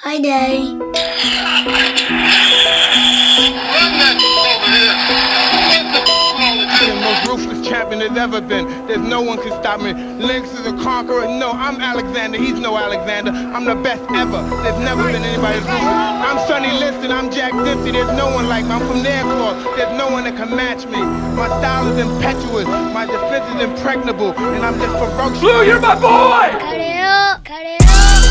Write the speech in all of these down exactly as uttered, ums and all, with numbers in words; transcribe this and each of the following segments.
Hi, Daddy. The most ruthless champion there's ever been. There's no one can stop me. Lynx is a conqueror. No, I'm Alexander. He's no Alexander. I'm the best ever. There's never been anybody as ruthless. I'm Sonny Liston. I'm Jack Dempsey. There's no one like me. I'm from Nairclaw. There's no one that can match me. My style is impetuous. My defense is impregnable. And I'm just ferocious. Blue, you're my boy! Cut it up. Cut it up.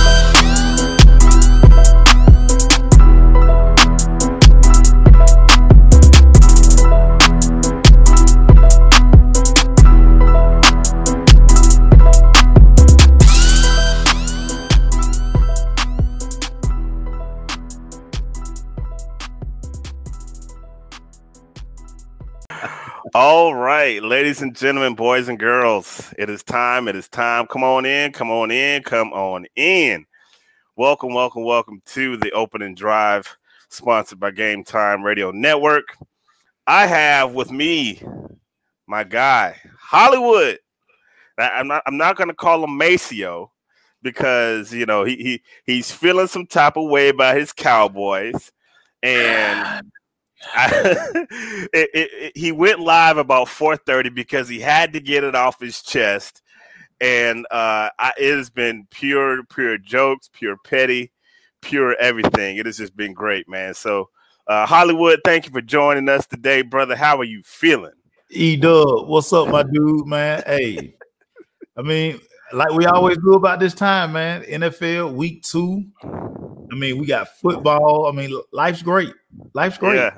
All right, ladies and gentlemen, boys and girls, it is time. It is time. Come on in. Come on in. Come on in. Welcome, welcome, welcome to the opening drive sponsored by Game Time Radio Network. I have with me my guy, Hollywood. I'm not I'm not going to call him Maceo because, you know, he, he he's feeling some type of way about his Cowboys. And I, it, it, it, he went live about four thirty because he had to get it off his chest, and uh, I, it has been pure, pure jokes, pure petty, pure everything. It has just been great, man. So, uh, Hollywood, thank you for joining us today, brother. How are you feeling? E-Dub, what's up, my dude, man? Hey, I mean, like we always do about this time, man. N F L week two. I mean, we got football. I mean, life's great. Life's great. Yeah.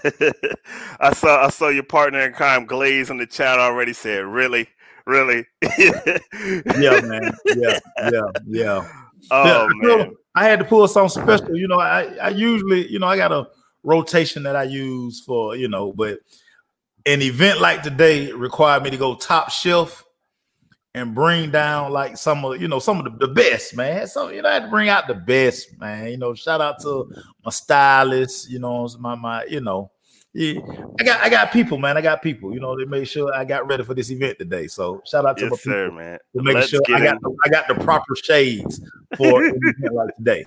I saw I saw your partner in crime, Glaze, in the chat already said, really, really. Yeah, man. Yeah, yeah, yeah. Oh, yeah, man. I had to pull something special. You know, I, I usually, you know, I got a rotation that I use for, you know, but an event like today required me to go top shelf and bring down like some of, you know, some of the, the best, man. So, you know, I had to bring out the best, man. You know, shout out to my stylist, you know, my, my, you know, yeah, I got, I got people, man. I got people, you know, they made sure I got ready for this event today. So shout out to yes, my sir, people man. for making Let's sure I got, the, I got the proper shades for an event like today.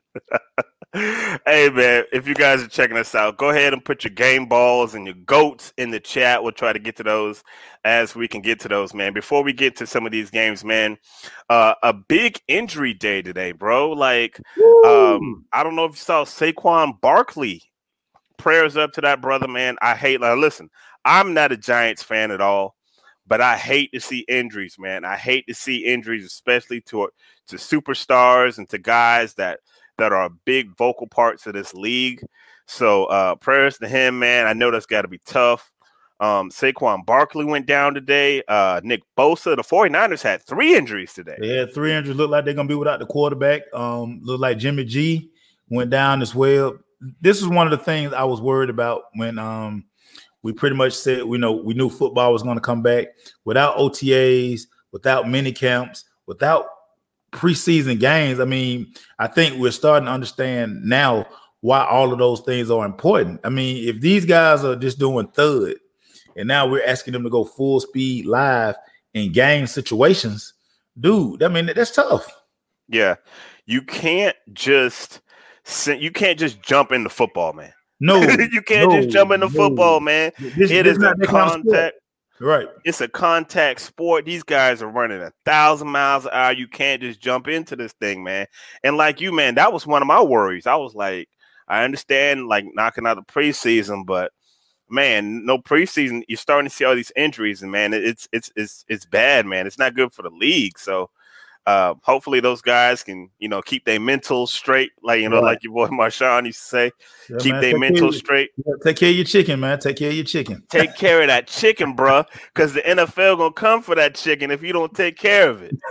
Hey, man, if you guys are checking us out, go ahead and put your game balls and your goats in the chat. We'll try to get to those as we can get to those, man. Before we get to some of these games, man, uh, a big injury day today, bro. Like, um, I don't know if you saw Saquon Barkley. Prayers up to that brother, man. I hate, like, listen, I'm not a Giants fan at all, but I hate to see injuries, man. I hate to see injuries, especially to to superstars and to guys that that are big vocal parts of this league. So uh, prayers to him, man. I know that's got to be tough. Um, Saquon Barkley went down today. Uh, Nick Bosa, the 49ers had three injuries today. They had three injuries. Look like they're going to be without the quarterback. Um, look like Jimmy G went down as well. This is one of the things I was worried about when um, we pretty much said, we know, we knew football was going to come back without O T As, without mini camps, without preseason games. I mean, I think we're starting to understand now why all of those things are important. I mean, if these guys are just doing thud and now we're asking them to go full speed live in game situations, dude, I mean, that's tough. Yeah. You can't just you can't just jump into football, man. No, you can't no, just jump into no. football, man. This, it this is a contact. Right. It's a contact sport. These guys are running a thousand miles an hour. You can't just jump into this thing, man. And like you, man, that was one of my worries. I was like, I understand like knocking out the preseason, but man, no preseason. You're starting to see all these injuries, and man, it's it's it's it's bad, man. It's not good for the league. So uh, hopefully those guys can, you know, keep their mental straight, like you know, right. like your boy Marshawn used to say, yeah, keep their mental straight. Yeah, take care of your chicken, man. Take care of your chicken. Take care of that chicken, bro, because the N F L gonna come for that chicken if you don't take care of it.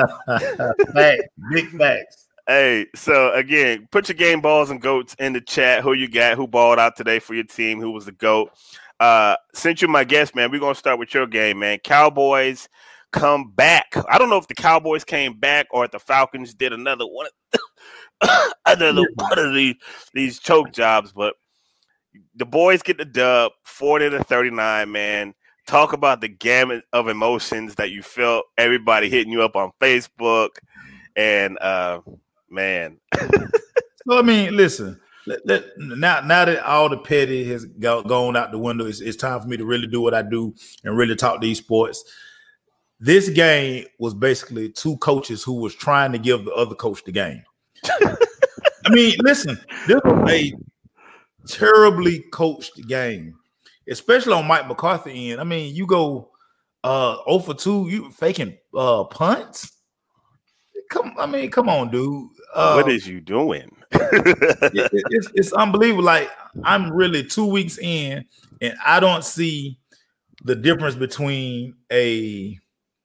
Facts, big facts. Hey, so again, put your game balls and goats in the chat. Who you got? Who balled out today for your team? Who was the GOAT? Uh, since you're my guest, man, we're gonna start with your game, man. Cowboys come back. I don't know if the Cowboys came back or if the Falcons did another one, another one of these these choke jobs, but the boys get the dub, forty to thirty-nine, man. Talk about the gamut of emotions that you felt. Everybody hitting you up on Facebook, and uh, man, So I mean, listen. Let, let, now, now that all the petty has go, gone out the window, it's, it's time for me to really do what I do and really talk these sports. This game was basically two coaches who was trying to give the other coach the game. I mean, listen, this was a terribly coached game, especially on Mike McCarthy end. I mean, you go uh, zero for two, you faking uh, punts. Come, I mean, come on, dude. Uh, what is you doing? it, it, it's, it's unbelievable. Like, I'm really two weeks in, and I don't see the difference between a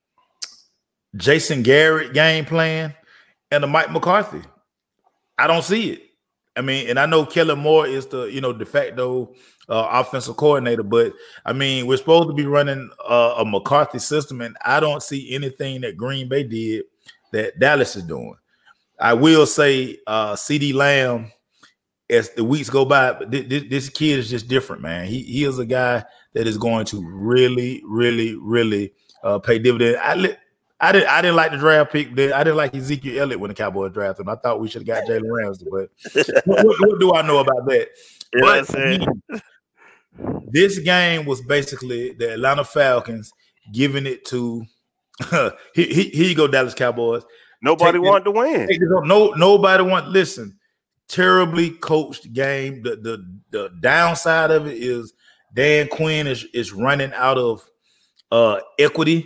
Jason Garrett game plan and a Mike McCarthy. I don't see it. I mean, and I know Kellen Moore is the, you know, de facto uh, offensive coordinator, but I mean, we're supposed to be running uh, a McCarthy system, and I don't see anything that Green Bay did that Dallas is doing. I will say uh, CeeDee Lamb, as the weeks go by, but th- th- this kid is just different, man. He he is a guy that is going to really, really, really uh, pay dividends. I li- I didn't I didn't like the draft pick. I didn't like Ezekiel Elliott when the Cowboys drafted him. I thought we should have got Jalen Ramsey, but what, what, what do I know about that? You know what I'm saying? This game was basically the Atlanta Falcons giving it to he, he, here you go, Dallas Cowboys. Nobody Take wanted it, to win. It, no, nobody want. Listen, terribly coached game. The the the downside of it is Dan Quinn is is running out of uh, equity.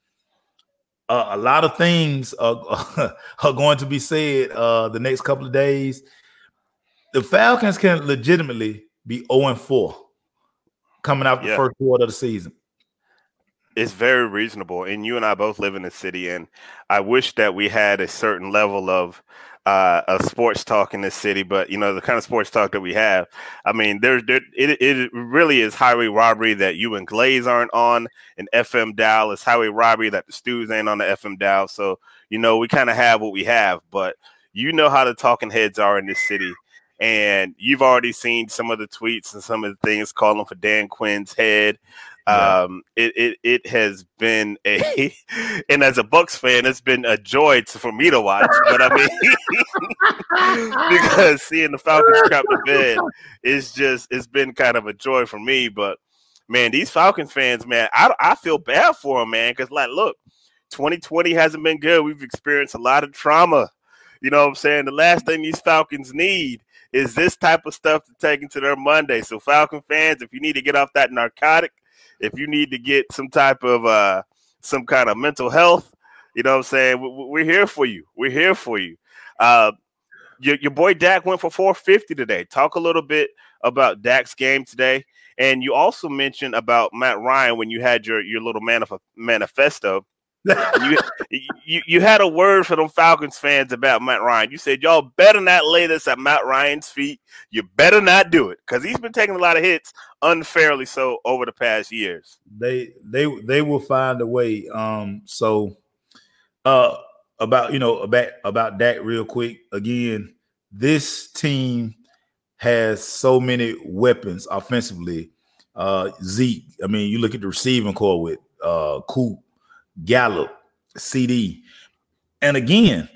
Uh, a lot of things are, are going to be said uh, the next couple of days. The Falcons can legitimately be zero and four coming out the yeah. first quarter of the season. It's very reasonable, and you and I both live in the city, and I wish that we had a certain level of uh, of sports talk in this city. But you know, the kind of sports talk that we have, I mean, there's there, it it really is highway robbery that you and Glaze aren't on an F M dial. It's highway robbery that the Stews ain't on the F M dial. So you know, we kind of have what we have, but you know how the talking heads are in this city. And you've already seen some of the tweets and some of the things calling for Dan Quinn's head. Yeah. Um, it, it it has been a, and as a Bucks fan, it's been a joy to, for me to watch. But I mean, because seeing the Falcons crap the bed is just, it's been kind of a joy for me. But man, these Falcons fans, man, I I feel bad for them, man, because like, look, twenty twenty hasn't been good. We've experienced a lot of trauma. You know what I'm saying? The last thing these Falcons need is this type of stuff to take into their Monday. So Falcon fans, if you need to get off that narcotic, if you need to get some type of uh, some kind of mental health, you know what I'm saying? We're here for you. We're here for you. Uh, your, your boy Dak went for four fifty today. Talk a little bit about Dak's game today. And you also mentioned about Matt Ryan when you had your, your little manif- manifesto. you, you you had a word for them Falcons fans about Matt Ryan. You said, y'all better not lay this at Matt Ryan's feet. You better not do it, because he's been taking a lot of hits unfairly so over the past years. They they they will find a way. Um, so uh about you know about about Dak real quick. Again, this team has so many weapons offensively. Uh Zeke, I mean, you look at the receiving core with uh Coop, Gallup, C D. And again,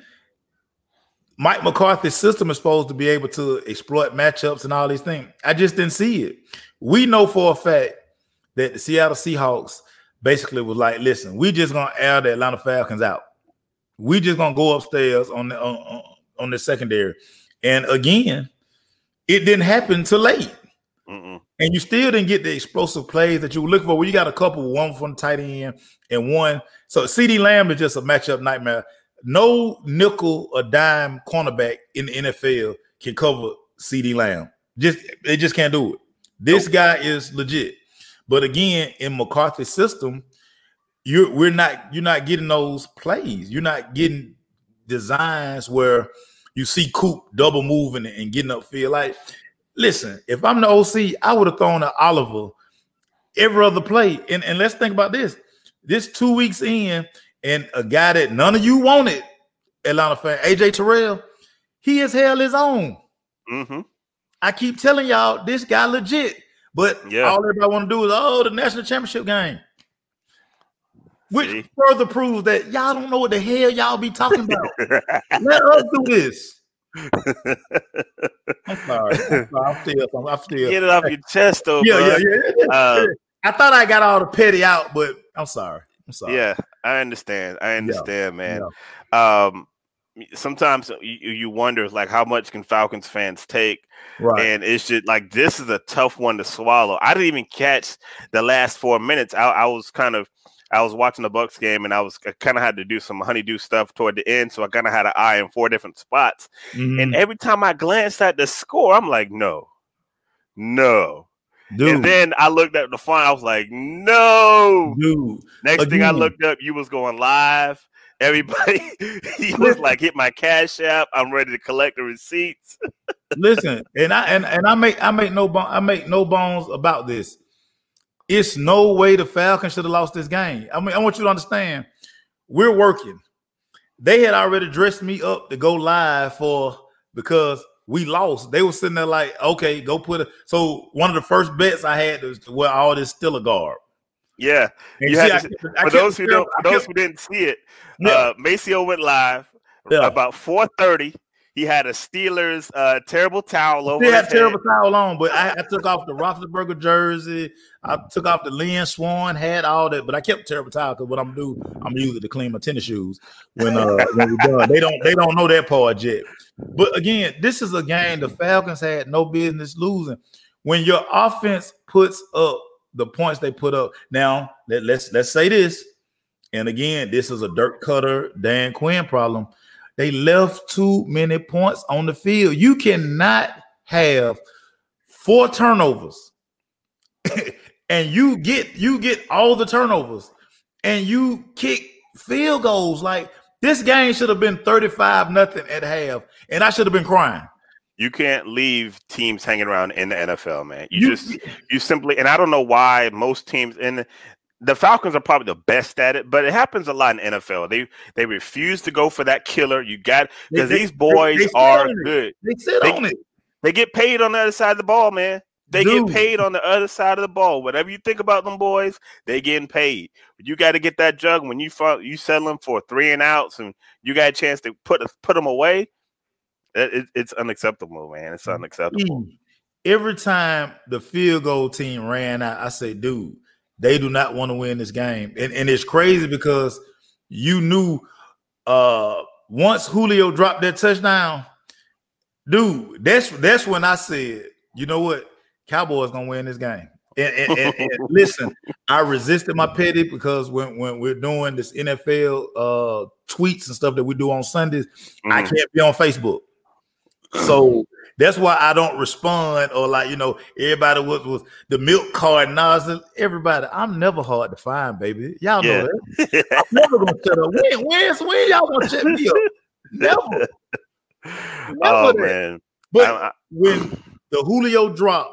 Mike McCarthy's system is supposed to be able to exploit matchups and all these things. I just didn't see it. We know for a fact that the Seattle Seahawks basically was like, listen, we just going to air the Atlanta Falcons out. We just going to go upstairs on the, on, on the secondary. And again, it didn't happen till late. Mm-mm. And you still didn't get the explosive plays that you were looking for. Well, you got a couple, one from the tight end and one. So CeeDee Lamb is just a matchup nightmare. No nickel or dime cornerback in the N F L can cover CeeDee Lamb. Just they just can't do it. This nope. guy is legit. But again, in McCarthy's system, you're we're not you're not getting those plays. You're not getting designs where you see Coop double moving and getting upfield. Like, listen, if I'm the O C, I would have thrown at Oliver every other play. And, and let's think about this. This two weeks in, and a guy that none of you wanted, Atlanta fan, A J Terrell, he has held his own. Mm-hmm. I keep telling y'all, this guy legit. But yeah. all everybody want to do is, oh, the national championship game. Which See? further proves that y'all don't know what the hell y'all be talking about. Let us do this. sorry. I'm, sorry. I'm still. I'm still. Get it off your chest, though, Yeah, bro. yeah, yeah. yeah. Uh, I thought I got all the petty out, but I'm sorry. I'm sorry. Yeah, I understand. I understand, Yeah, man. Yeah. Um, sometimes you, you wonder, like, how much can Falcons fans take? Right. And it's just like, this is a tough one to swallow. I didn't even catch the last four minutes. I, I was kind of, I was watching the Bucs game, and I was I kind of had to do some honeydew stuff toward the end, so I kind of had an eye in four different spots. Mm-hmm. And every time I glanced at the score, I'm like, no, no. Dude. And then I looked at the phone. I was like, no. Dude. Next Again. thing I looked up, you was going live. Everybody, he was like, hit my Cash App. I'm ready to collect the receipts. Listen, and I and, and I make I make no bon- I make no bones about this. It's no way the Falcons should have lost this game. I mean, I want you to understand, we're working. They had already dressed me up to go live for because we lost. They were sitting there like, okay, go put it. So one of the first bets I had was to wear all this Stiller garb. Yeah. You you see, had I to, kept, I for those who don't, for those who didn't see it, yeah. uh, Maceo went live yeah. about four thirty. He had a Steelers uh, terrible towel over. He had his terrible head. towel on, but I, I took off the Roethlisberger jersey. I took off the Lynn Swan hat, all that, but I kept the terrible towel because what I'm gonna do, I'm gonna use it to clean my tennis shoes when uh, when we're done. They don't they don't know that part yet. But again, this is a game the Falcons had no business losing. When your offense puts up the points they put up, now let, let's let's say this, and again, this is a Dirk Cutter, Dan Quinn problem. They left too many points on the field. You cannot have four turnovers and you get you get all the turnovers and you kick field goals. Like, this game should have been thirty-five nothing at half, and I should have been crying. You can't leave teams hanging around in the N F L, man. You, you just you simply, and I don't know why most teams in the Falcons are probably the best at it, but it happens a lot in the N F L. They they refuse to go for that killer. You got because these boys they, they are good. They sit they, on it. They get paid on the other side of the ball, man. They Dude. get paid on the other side of the ball. Whatever you think about them boys, they getting paid. You got to get that jug when you you settle them for three and outs, and you got a chance to put put them away. It, it, it's unacceptable, man. It's unacceptable. Every time the field goal team ran out, I say, dude, they do not want to win this game. And, and it's crazy because you knew uh, once Julio dropped that touchdown, dude, that's that's when I said, you know what? Cowboys going to win this game. And, and, and, and listen, I resisted my petty because when, when we're doing this N F L uh, tweets and stuff that we do on Sundays, mm-hmm. I can't be on Facebook. So that's why I don't respond or like, you know, everybody was, was the milk card nozzle. Everybody, I'm never hard to find, baby. Y'all know yeah. that. I'm never going to shut up. When, when's, when y'all going to shut me up? Never. Never oh, that. man. But I, I, when the Julio drop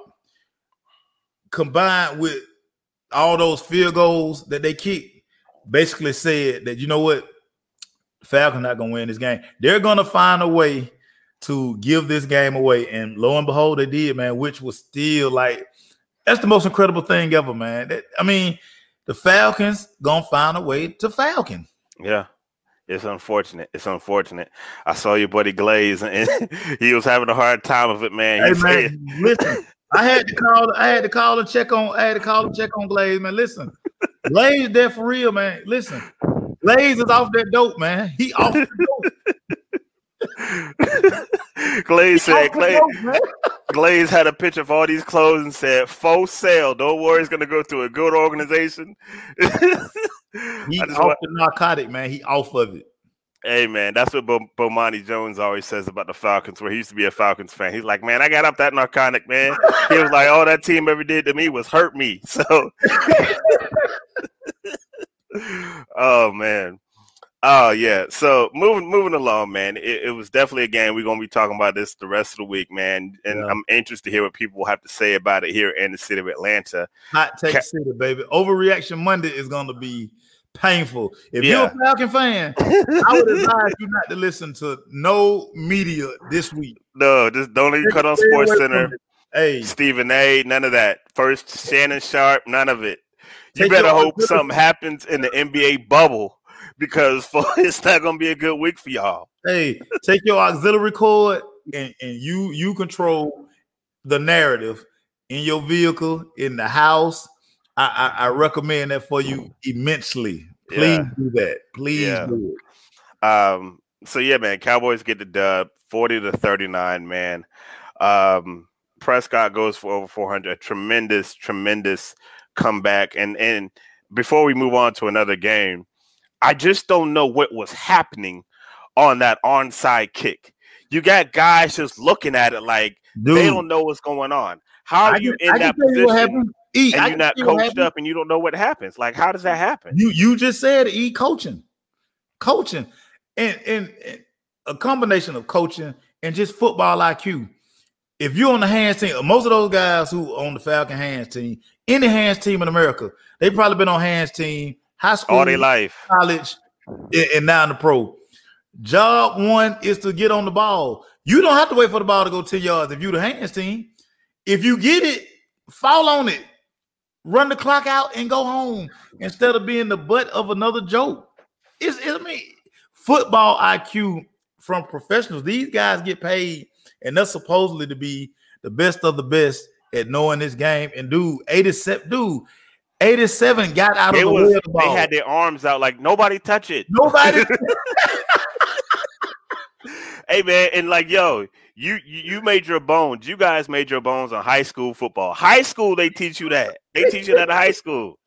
combined with all those field goals that they kicked, basically said that, you know what? Falcons not going to win this game. They're going to find a way to give this game away, and lo and behold, they did, man. Which was still like, that's the most incredible thing ever, man. That, I mean, the Falcons gonna find a way to Falcon. Yeah, it's unfortunate. It's unfortunate. I saw your buddy Glaze, and he was having a hard time of it, man. Hey, he man, said, listen, I had to call. I had to call and check on. I had to call and check on Glaze, man. Listen, Glaze there for real, man. Listen, Glaze is off that dope, man. He off the dope. Glaze said Glaze, Glaze had a picture of all these clothes and said faux sale. Don't worry, it's gonna go to a good organization. He off want, the narcotic, man. He off of it. Hey man, that's what Bo- Bomani Jones always says about the Falcons, where he used to be a Falcons fan. He's like, man, I got up that narcotic, man. He was like, all that team ever did to me was hurt me. So oh man. Oh yeah, so moving moving along, man. It, it was definitely a game. We're gonna be talking about this the rest of the week, man. And yeah. I'm interested to hear what people will have to say about it here in the city of Atlanta. Hot take Ca- city, baby. Overreaction Monday is gonna be painful. If yeah. you're a Falcon fan, I would advise you not to listen to no media this week. No, just don't even cut on Sports Center. Hey, Stephen A. None of that. First Shannon Sharp. None of it. You better hope something happens in the N B A bubble. Because for, it's not gonna be a good week for y'all. Hey, take your auxiliary cord and, and you you control the narrative in your vehicle, in the house, I, I, I recommend that for you immensely. Please Yeah. do that. Please Yeah. do it. Um, so yeah, man, Cowboys get the dub, forty to thirty-nine, man. Um, Prescott goes for over four hundred, a tremendous, tremendous comeback. And and before we move on to another game, I just don't know what was happening on that onside kick. You got guys just looking at it like Dude, they don't know what's going on. How are I you can, in I that can tell you what position happened. E, and I you're can not tell you what coached happened. up and you don't know what happens? Like, how does that happen? You you just said E coaching, coaching, and, and and a combination of coaching and just football I Q. If you're on the hands team, most of those guys who on the Falcon hands team, any hands team in America, they probably been on hands team, high school, All their life, college, and, and now in the pro. Job one is to get on the ball. You don't have to wait for the ball to go ten yards if you're the hands team. If you get it, fall on it, run the clock out, and go home instead of being the butt of another joke. It's, it's I mean, football I Q from professionals. These guys get paid, and they're supposedly to be the best of the best at knowing this game. And dude, eighty-seven, dude, eighty-seven got out they of the was, way of the ball. They had their arms out like nobody touch it. Nobody. Hey man, and like yo, you you made your bones. You guys made your bones on high school football. High school, they teach you that. They teach you that in high school.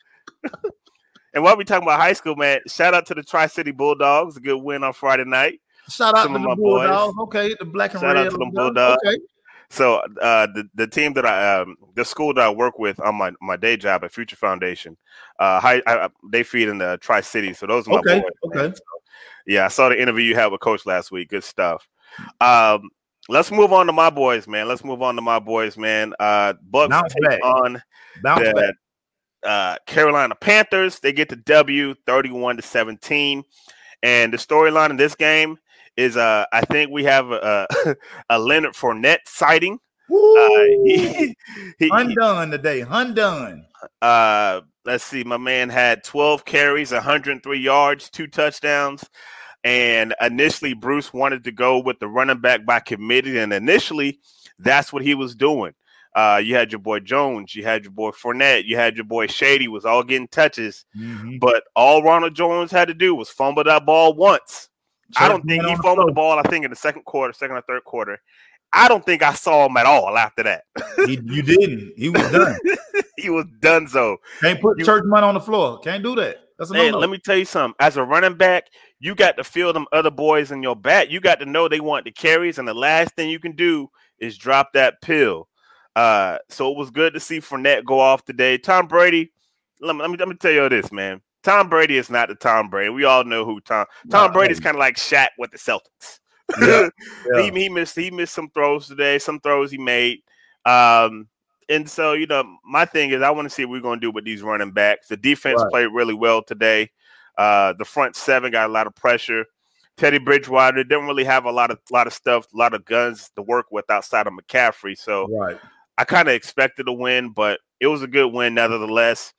And while we talking about high school, man, shout out to the Tri-City Bulldogs. A good win on Friday night. Shout out Some to of the my Bulldogs. boys. Okay, the black and Shout red. out to the Bulldogs. Okay. So uh, the the team that I um, the school that I work with on my, my day job at Future Foundation, uh, high, I, they feed in the Tri-City. So those are my Okay. boys. Okay. Man. So, yeah, I saw the interview you had with Coach last week. Good stuff. Um, let's move on to my boys, man. Let's move on to my boys, man. Uh, Bucks Bounce take back. on Bounce the back. uh, Carolina Panthers. They get the W, thirty-one to seventeen. And the storyline in this game is, uh, I think we have a, a Leonard Fournette sighting. Uh, he, he, Undone today. Undone. uh, let's see. My man had twelve carries, one hundred three yards, two touchdowns. And initially, Bruce wanted to go with the running back by committee. And initially, that's what he was doing. Uh, you had your boy Jones. You had your boy Fournette. You had your boy Shady was all getting touches. Mm-hmm. But all Ronald Jones had to do was fumble that ball once. Check I don't think he on the fumbled floor. the ball, I think, in the second quarter, second or third quarter. I don't think I saw him at all after that. He, you didn't. He was done. He was done so. Can't put You- church money on the floor. Can't do that. That's a Hey, no-no. let me tell you something. As a running back, you got to feel them other boys in your back. You got to know they want the carries, and the last thing you can do is drop that pill. Uh, so it was good to see Fournette go off today. Tom Brady, let me, let me, let me tell you this, man. Tom Brady is not the Tom Brady. We all know who Tom. Tom Nah, Brady's hey. kind of like Shaq with the Celtics. Yeah, yeah. he, he missed he missed some throws today, some throws he made. Um, and so, you know, my thing is I want to see what we're going to do with these running backs. The defense Right. played really well today. Uh, the front seven got a lot of pressure. Teddy Bridgewater didn't really have a lot of lot of stuff, a lot of guns to work with outside of McCaffrey. So Right. I kind of expected a win, but it was a good win nevertheless.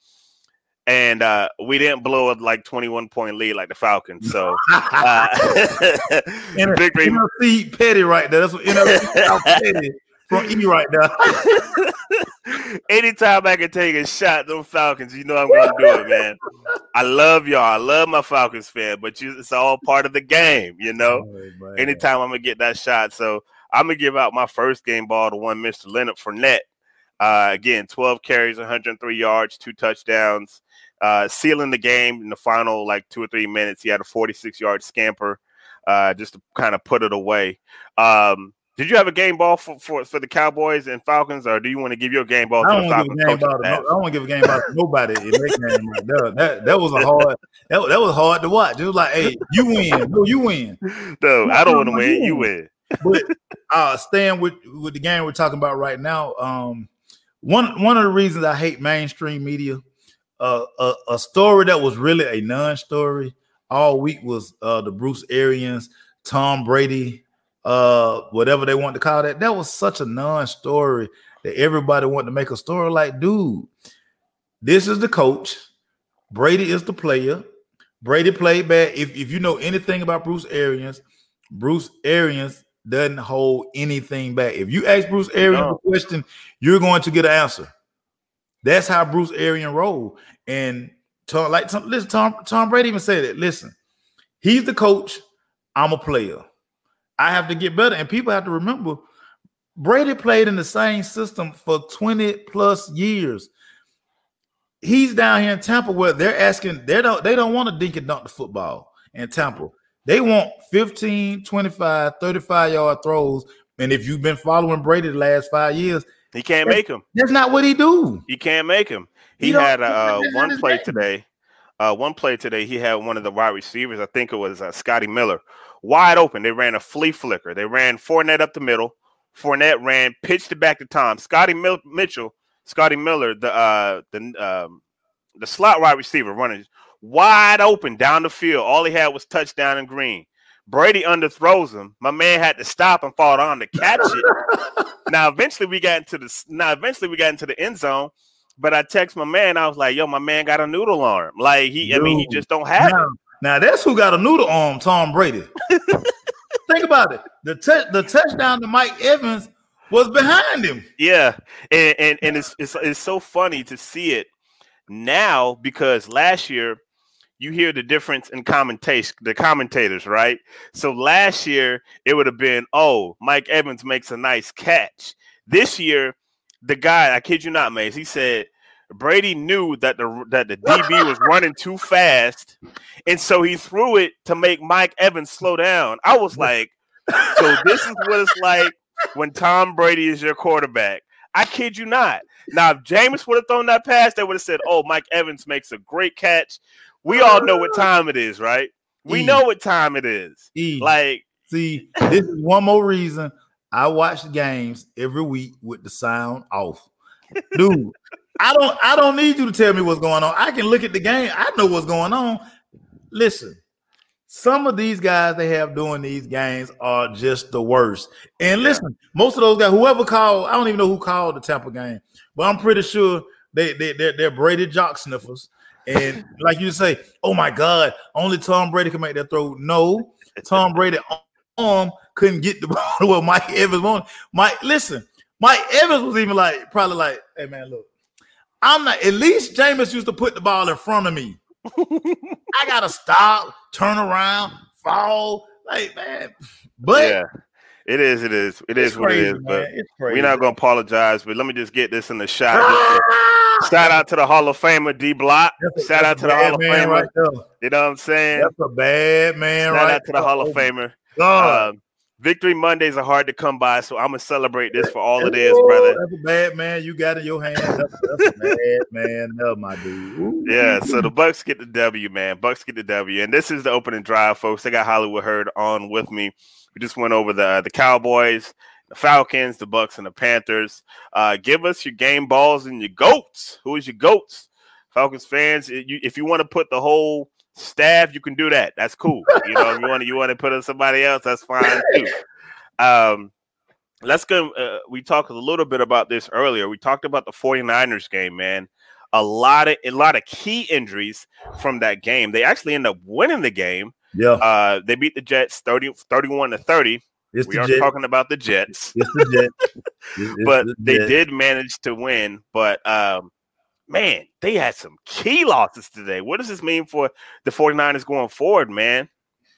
And uh, we didn't blow a like twenty-one point lead like the Falcons. So uh, Inner, victory. inner seat petty right there. That's what inner seat South petty from E right there. Anytime I can take a shot, them Falcons, you know I'm gonna do it, man. I love y'all. I love my Falcons fan, but you, it's all part of the game, you know. Oh, man. Anytime I'm gonna get that shot, so I'm gonna give out my first game ball to one Mister Leonard Fournette. Uh, again, twelve carries, one hundred three yards, two touchdowns, uh, sealing the game in the final like two or three minutes. He had a forty-six yard scamper, uh, just to kind of put it away. Um, did you have a game ball for, for, for the Cowboys and Falcons, or do you want to give your game ball I to don't the want to give a Falcons? game coaching ball. To, staff? no, I don't want to give a game ball to nobody in that game. Like that, that that was a hard. That, that was hard to watch. It was like, hey, you win. No, you win. No, I don't want to No, you win. You win. win. But uh, staying with with the game we're talking about right now, um, one one of the reasons I hate mainstream media, uh, a, a story that was really a non-story all week was uh, the Bruce Arians, Tom Brady, uh, whatever they want to call that. That was such a non-story that everybody wanted to make a story. Like, dude, this is the coach, Brady is the player. Brady played bad. If if you know anything about Bruce Arians, Bruce Arians doesn't hold anything back. If you ask Bruce Arians no. a question, you're going to get an answer. That's how Bruce Arians roll. And Tom, like listen, Tom, Tom Brady even said it. Listen, he's the coach. I'm a player. I have to get better. And people have to remember, Brady played in the same system for twenty plus years. He's down here in Tampa where they're asking, they don't, they don't want to dink and dunk the football in Tampa. They want fifteen, twenty-five, thirty-five yard throws. And if you've been following Brady the last five years, he can't make them. That's not what he do. He can't make them. He, he had uh, one play game. today. Uh, one play today, he had one of the wide receivers. I think it was uh, Scotty Miller, wide open. They ran a flea flicker. They ran Fournette up the middle. Fournette ran, pitched it back to Tom. Scotty Mil- Mitchell, Scotty Miller, the uh, the um, the slot wide receiver, running wide open down the field. All he had was touchdown and green. Brady underthrows him. My man had to stop and fall on to catch it. Now eventually we got into the now eventually we got into the end zone. But I text my man. I was like, "Yo, my man got a noodle arm. Like he, Dude, I mean, he just don't have now, it." Now that's who got a noodle arm, Tom Brady. Think about it. The t- the touchdown to Mike Evans was behind him. Yeah, and and, and it's, it's it's so funny to see it now because last year you hear the difference in commentation, the commentators, right? So last year it would have been, "Oh, Mike Evans makes a nice catch." This year, the guy, I kid you not, Mace, he said Brady knew that the that the D B was running too fast, and so he threw it to make Mike Evans slow down. I was like, so this is what it's like when Tom Brady is your quarterback. I kid you not. Now, if Jameis would have thrown that pass, they would have said, "Oh, Mike Evans makes a great catch." We all know what time it is, right? We E. know what time it is. E. Like, see, this is one more reason I watch games every week with the sound off. Dude, I don't I don't need you to tell me what's going on. I can look at the game. I know what's going on. Listen, some of these guys they have doing these games are just the worst. And listen, most of those guys, whoever called, I don't even know who called the Tampa game, but I'm pretty sure they, they, they're, they're Brady jock sniffers. And like you say, oh my God, only Tom Brady can make that throw. No, Tom Brady arm couldn't get the ball to where Mike Evans wanted. Mike, listen, Mike Evans was even like, probably like, hey man, look, I'm not, at least Jameis used to put the ball in front of me. I gotta stop, turn around, fall. Like, man, but yeah, it is, it is, it is what crazy, it is. But man. We're not gonna apologize. But let me just get this in the shot. Shout out to the Hall of Famer D Block. That's a, Shout out to the Hall of Famer. Right there. You know what I'm saying? That's a bad man. Shout right out to the Hall of Famer. God. Um, Victory Mondays are hard to come by, so I'm gonna celebrate this for all it is, brother. That's a bad man you got in your hand. That's, that's a bad man, no, my dude. Ooh. Yeah, so the Bucks get the W, man. Bucks get the W, and this is the opening drive, folks. I got Hollywood Herd on with me. We just went over the the Cowboys, the Falcons, the Bucks, and the Panthers. Uh, give us your game balls and your goats. Who is your goats, Falcons fans? If you want to put the whole staff, you can do that. That's cool. You know, if you want to you want to put in somebody else, that's fine too. Um, let's go. Uh, we talked a little bit about this earlier. We talked about the 49ers game, man. A lot of a lot of key injuries from that game. They actually ended up winning the game. Yeah. Uh, they beat the Jets thirty, thirty-one to thirty. It's we are Jets. talking about the Jets. It's the Jets. It's, but it's the they Jets. did manage to win. But um, man, they had some key losses today. What does this mean for the 49ers going forward, man?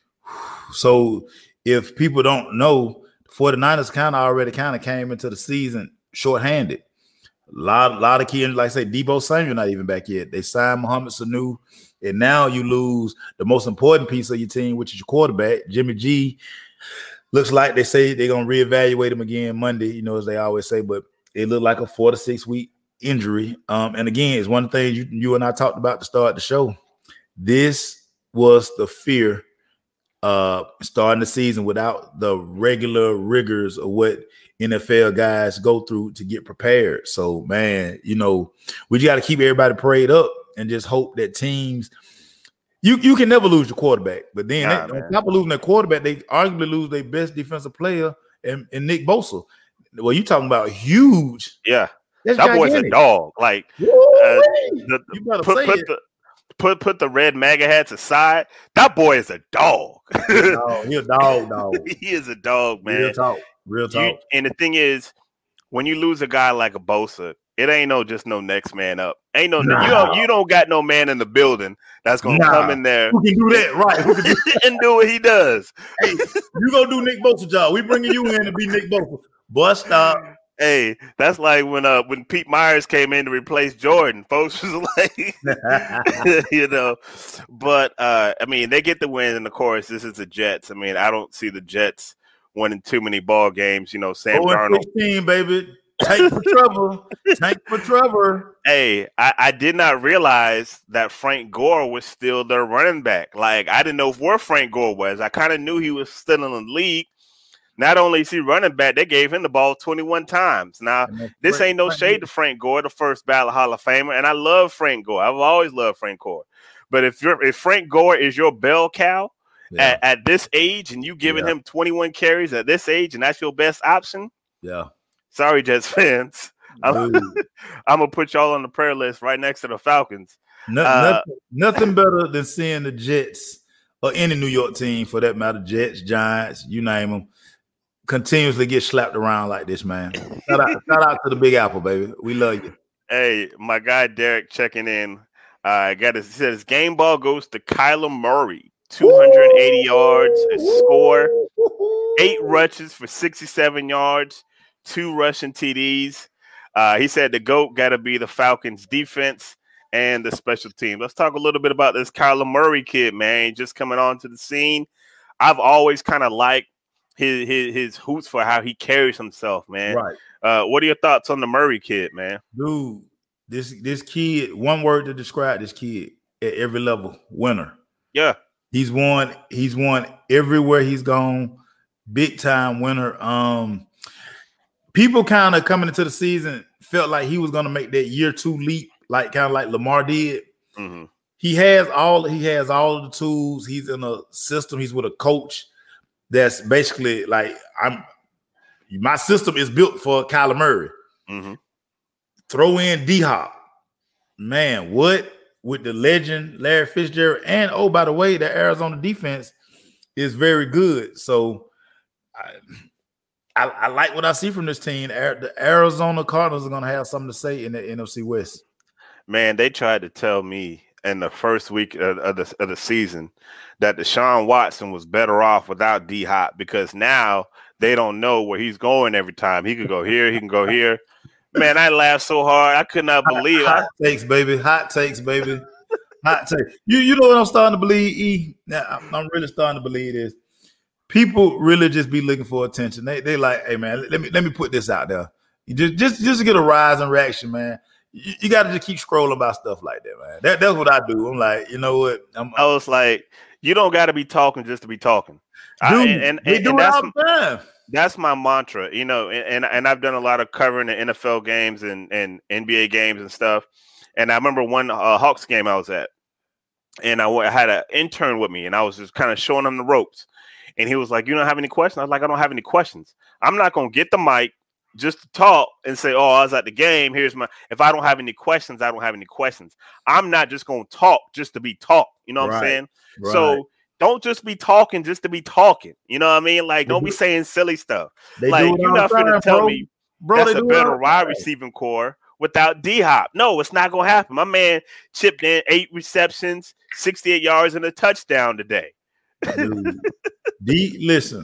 So if people don't know, the 49ers kind of already kind of came into the season shorthanded. A lot, lot of key, like I say, Deebo Samuel not even back yet. They signed Mohamed Sanu, and now you lose the most important piece of your team, which is your quarterback, Jimmy G. Looks like they say they're gonna reevaluate him again Monday, you know, as they always say, but it looked like a four to six week injury. Um, and again, it's one thing you, you and I talked about to start the show. This was the fear uh starting the season without the regular rigors of what N F L guys go through to get prepared. So, man, you know, we just got to keep everybody prayed up and just hope that teams you you can never lose your quarterback. But then nah, they, on top of losing their quarterback, they arguably lose their best defensive player and, and Nick Bosa. Well, you talking about huge. Yeah. That's that gigantic. boy's a dog. Like uh, the, you better put, say put it. the put put the red MAGA hats aside. That boy is a dog. He a dog, he a dog, dog. He is a dog, man. Real talk. Real talk. You, and the thing is, when you lose a guy like a Bosa, it ain't no just no next man up. Ain't no nah. you don't you don't got no man in the building that's gonna nah. come in there. Who can do that, right? Who can do and do what he does. Hey, you gonna do Nick Bosa job. We bringing you in to be Nick Bosa. Bust stop. Hey, that's like when uh when Pete Myers came in to replace Jordan. Folks was like, you know, but uh I mean they get the win, and of course this is the Jets. I mean I don't see the Jets winning too many ball games. You know, Sam Darnold, sixteen, baby. Tank for trouble. Tank for trouble. Hey, I, I did not realize that Frank Gore was still their running back. Like I didn't know where Frank Gore was. I kind of knew he was still in the league. Not only is he running back, they gave him the ball twenty-one times. Now, this Frank, ain't no shade to Frank Gore, the first ballot Hall of Famer, and I love Frank Gore. I've always loved Frank Gore. But if you're if Frank Gore is your bell cow yeah. at, at this age, and you giving yeah. him twenty-one carries at this age, and that's your best option, yeah. Sorry, Jets fans. I'm, I'm gonna put y'all on the prayer list right next to the Falcons. No, uh, nothing, nothing better than seeing the Jets or any New York team, for that matter, Jets, Giants, you name them, continuously get slapped around like this, man. Shout out, shout out to the Big Apple, baby. We love you. Hey, my guy Derek checking in. I uh, got it. Says game ball goes to Kyler Murray, two hundred eighty yards, a score, eight rushes for sixty-seven yards. Two rushing T Ds. Uh, he said the GOAT got to be the Falcons defense and the special team. Let's talk a little bit about this Kyler Murray kid, man. Just coming onto the scene. I've always kind of liked his, his his hoots for how he carries himself, man. Right. Uh, what are your thoughts on the Murray kid, man? Dude, this this kid, one word to describe this kid at every level, winner. Yeah. He's won, he's won everywhere he's gone. Big time winner. Um People kind of coming into the season felt like he was going to make that year two leap, like kind of like Lamar did. Mm-hmm. He has all he has all of the tools. He's in a system. He's with a coach that's basically like I'm. My system is built for Kyler Murray. Mm-hmm. Throw in D-Hop, man. What with the legend Larry Fitzgerald, and oh by the way, the Arizona defense is very good. So. I, I, I like what I see from this team. The Arizona Cardinals are going to have something to say in the N F C West. Man, they tried to tell me in the first week of, of, the, of the season that Deshaun Watson was better off without D-Hop because now they don't know where he's going every time. He could go here, he can go here. Man, I laughed so hard. I could not believe hot, it. Hot takes, baby. Hot takes, baby. Hot takes. You, you know what I'm starting to believe, E? Now, I'm, I'm really starting to believe this. People really just be looking for attention. They they like, hey man, let me let me put this out there. You just just just to get a rise in reaction, man. You, you got to just keep scrolling about stuff like that, man. That that's what I do. I'm like, you know what? I'm, I was like, you don't got to be talking just to be talking. Dude, I, and, and, they and, do and it that's, all the time. That's my mantra, you know. And, and and I've done a lot of covering the N F L games and and N B A games and stuff. And I remember one uh, Hawks game I was at, and I, I had an intern with me, and I was just kind of showing him the ropes. And he was like, you don't have any questions? I was like, I don't have any questions. I'm not going to get the mic just to talk and say, oh, I was at the game. Here's my – if I don't have any questions, I don't have any questions. I'm not just going to talk just to be talk. You know what right. I'm saying? Right. So don't just be talking just to be talking. You know what I mean? Like, don't be saying silly stuff. They like, you're not going to tell bro. me bro, that's a better wide receiving core without D-Hop. No, it's not going to happen. My man chipped in eight receptions, sixty-eight yards, and a touchdown today. Dude. D listen,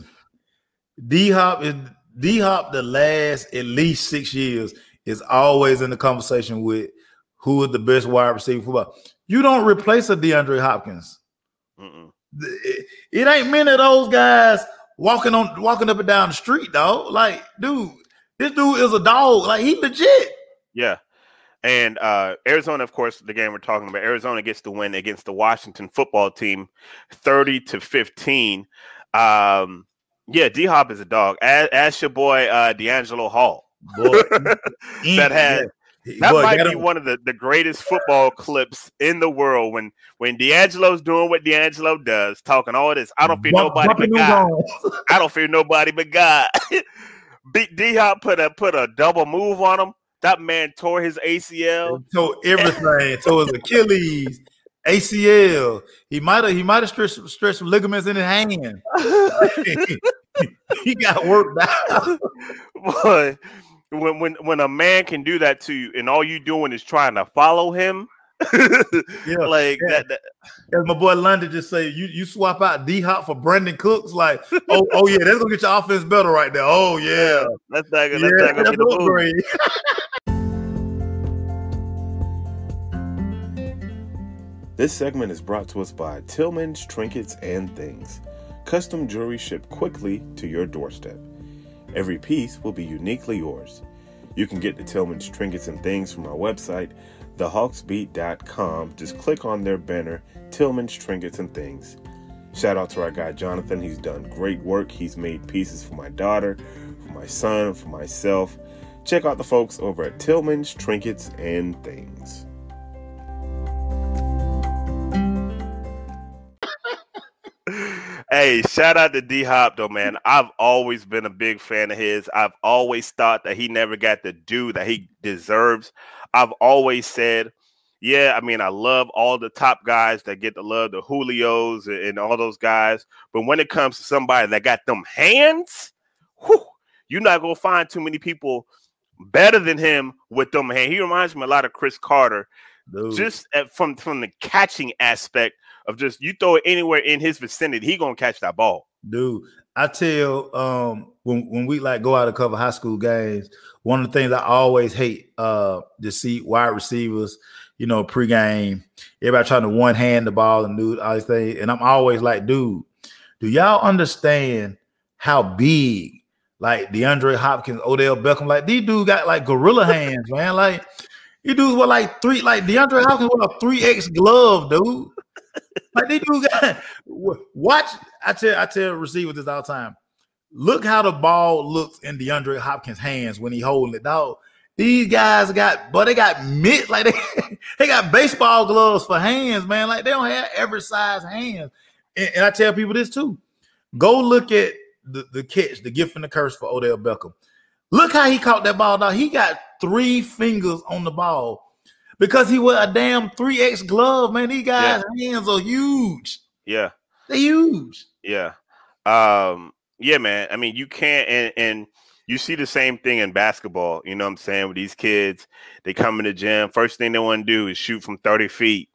D Hop is D Hop. The last at least six years is always in the conversation with who is the best wide receiver football. You don't replace a DeAndre Hopkins. Mm-mm. It, it ain't many of those guys walking on walking up and down the street, dog. Like, dude, this dude is a dog. Like, he legit. Yeah. And uh, Arizona, of course, the game we're talking about, Arizona gets the win against the Washington football team, thirty to fifteen. Um, yeah, D-Hop is a dog. Ask, ask your boy uh, D'Angelo Hall. Boy, that had yeah. that boy, might be him. one of the, the greatest football clips in the world when when D'Angelo's doing what D'Angelo does, talking all this. I don't fear Bump, nobody but God. I don't fear nobody but God. D-Hop put a put a double move on him. That man tore his A C L. Tore everything. Tore his Achilles. A C L. He might have he might have stretched stretched some ligaments in his hand. He got worked out. Boy, when when when a man can do that to you, and all you doing is trying to follow him, yeah, like yeah. that, that. As my boy London just say, you you swap out D Hop for Brandon Cooks, like, oh oh yeah, that's gonna get your offense better right there. Oh yeah, that's not gonna, yeah, that's not gonna be the upgrade. This segment is brought to us by Tillman's Trinkets and Things. Custom jewelry shipped quickly to your doorstep. Every piece will be uniquely yours. You can get the Tillman's Trinkets and Things from our website, the hawks beat dot com. Just click on their banner, Tillman's Trinkets and Things. Shout out to our guy Jonathan. He's done great work. He's made pieces for my daughter, for my son, for myself. Check out the folks over at Tillman's Trinkets and Things. Hey, shout out to D Hop though, man. I've always been a big fan of his. I've always thought that he never got the due that he deserves. I've always said, yeah, I mean, I love all the top guys that get the love, the Julios and, and all those guys. But when it comes to somebody that got them hands, whew, you're not gonna find too many people better than him with them hands. He reminds me a lot of Chris Carter, Dude. just at, from from the catching aspect. Of just you throw it anywhere in his vicinity, he gonna catch that ball. Dude, I tell um when when we like go out to cover high school games, one of the things I always hate uh to see wide receivers, you know, pregame, everybody trying to one hand the ball and do all these things. And I'm always like, dude, do y'all understand how big like DeAndre Hopkins, Odell Beckham, like these dudes got like gorilla hands, man. Like you dudes were like three, like DeAndre Hopkins with a three X glove, dude. Like they do got watch. I tell I tell receivers this all the time. Look how the ball looks in DeAndre Hopkins' hands when he holding it. Dog, these guys got, but they got mitt like they, they got baseball gloves for hands, man. Like they don't have every size hands. And, and I tell people this too. Go look at the, the catch, the gift and the curse for Odell Beckham. Look how he caught that ball, dog. He got three fingers on the ball. Because he wear a damn three X glove, man. These guys' yeah. hands are huge. Yeah. They're huge. Yeah. Um, yeah, man. I mean, you can't, and, and you see the same thing in basketball. You know what I'm saying? With these kids, they come in the gym. First thing they want to do is shoot from thirty feet.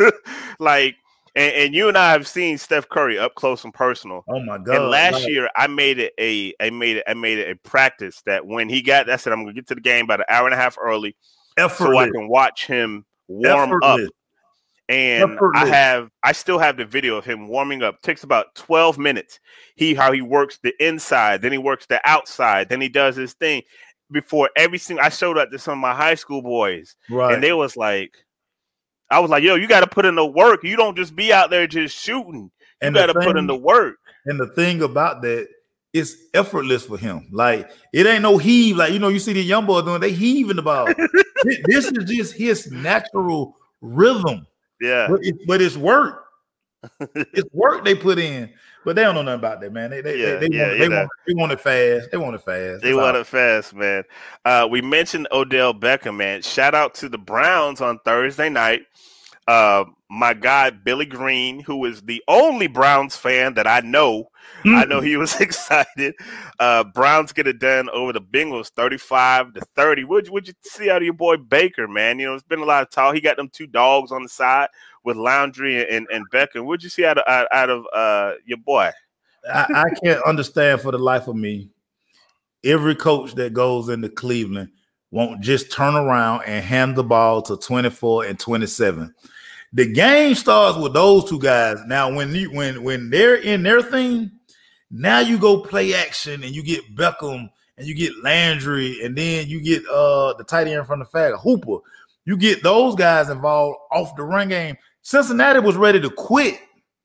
Like, and, and you and I have seen Steph Curry up close and personal. Oh my God. And last God. year I made it a, I made it, I made it a practice that when he got, I said, I'm going to get to the game about an hour and a half early. Effortless. So I can watch him warm Effortless. up. And Effortless. I have, I still have the video of him warming up. It takes about twelve minutes. He, how he works the inside, then he works the outside, then he does his thing before every single, I showed up to some of my high school boys. Right. And they was like, I was like, yo, you got to put in the work. You don't just be out there just shooting. You got to put in the work. And the thing about that, it's effortless for him. Like it ain't no heave. Like, you know, you see the young boy doing, they heaving the ball. This is just his natural rhythm. Yeah. But, it, but it's work. It's work they put in. But they don't know nothing about that, man. They they, yeah, they, they, yeah, want, they, want, they want it fast. They want it fast. They That's want all. it fast, man. Uh, we mentioned Odell Beckham, man. Shout out to the Browns on Thursday night. Uh, my guy, Billy Green, who is the only Browns fan that I know. Mm-hmm. I know he was excited. Uh, Browns get it done over the Bengals, thirty-five to thirty. What'd you, what'd you see out of your boy Baker, man? You know, it's been a lot of talk. He got them two dogs on the side with Landry and, and Beckham. What'd you see out of, out, out of uh, your boy? I, I can't understand for the life of me. Every coach that goes into Cleveland won't just turn around and hand the ball to twenty-four and twenty-seven. The game starts with those two guys. Now, when you when when they're in their thing, now you go play action and you get Beckham and you get Landry and then you get uh the tight end from the fag, Hooper. You get those guys involved off the run game. Cincinnati was ready to quit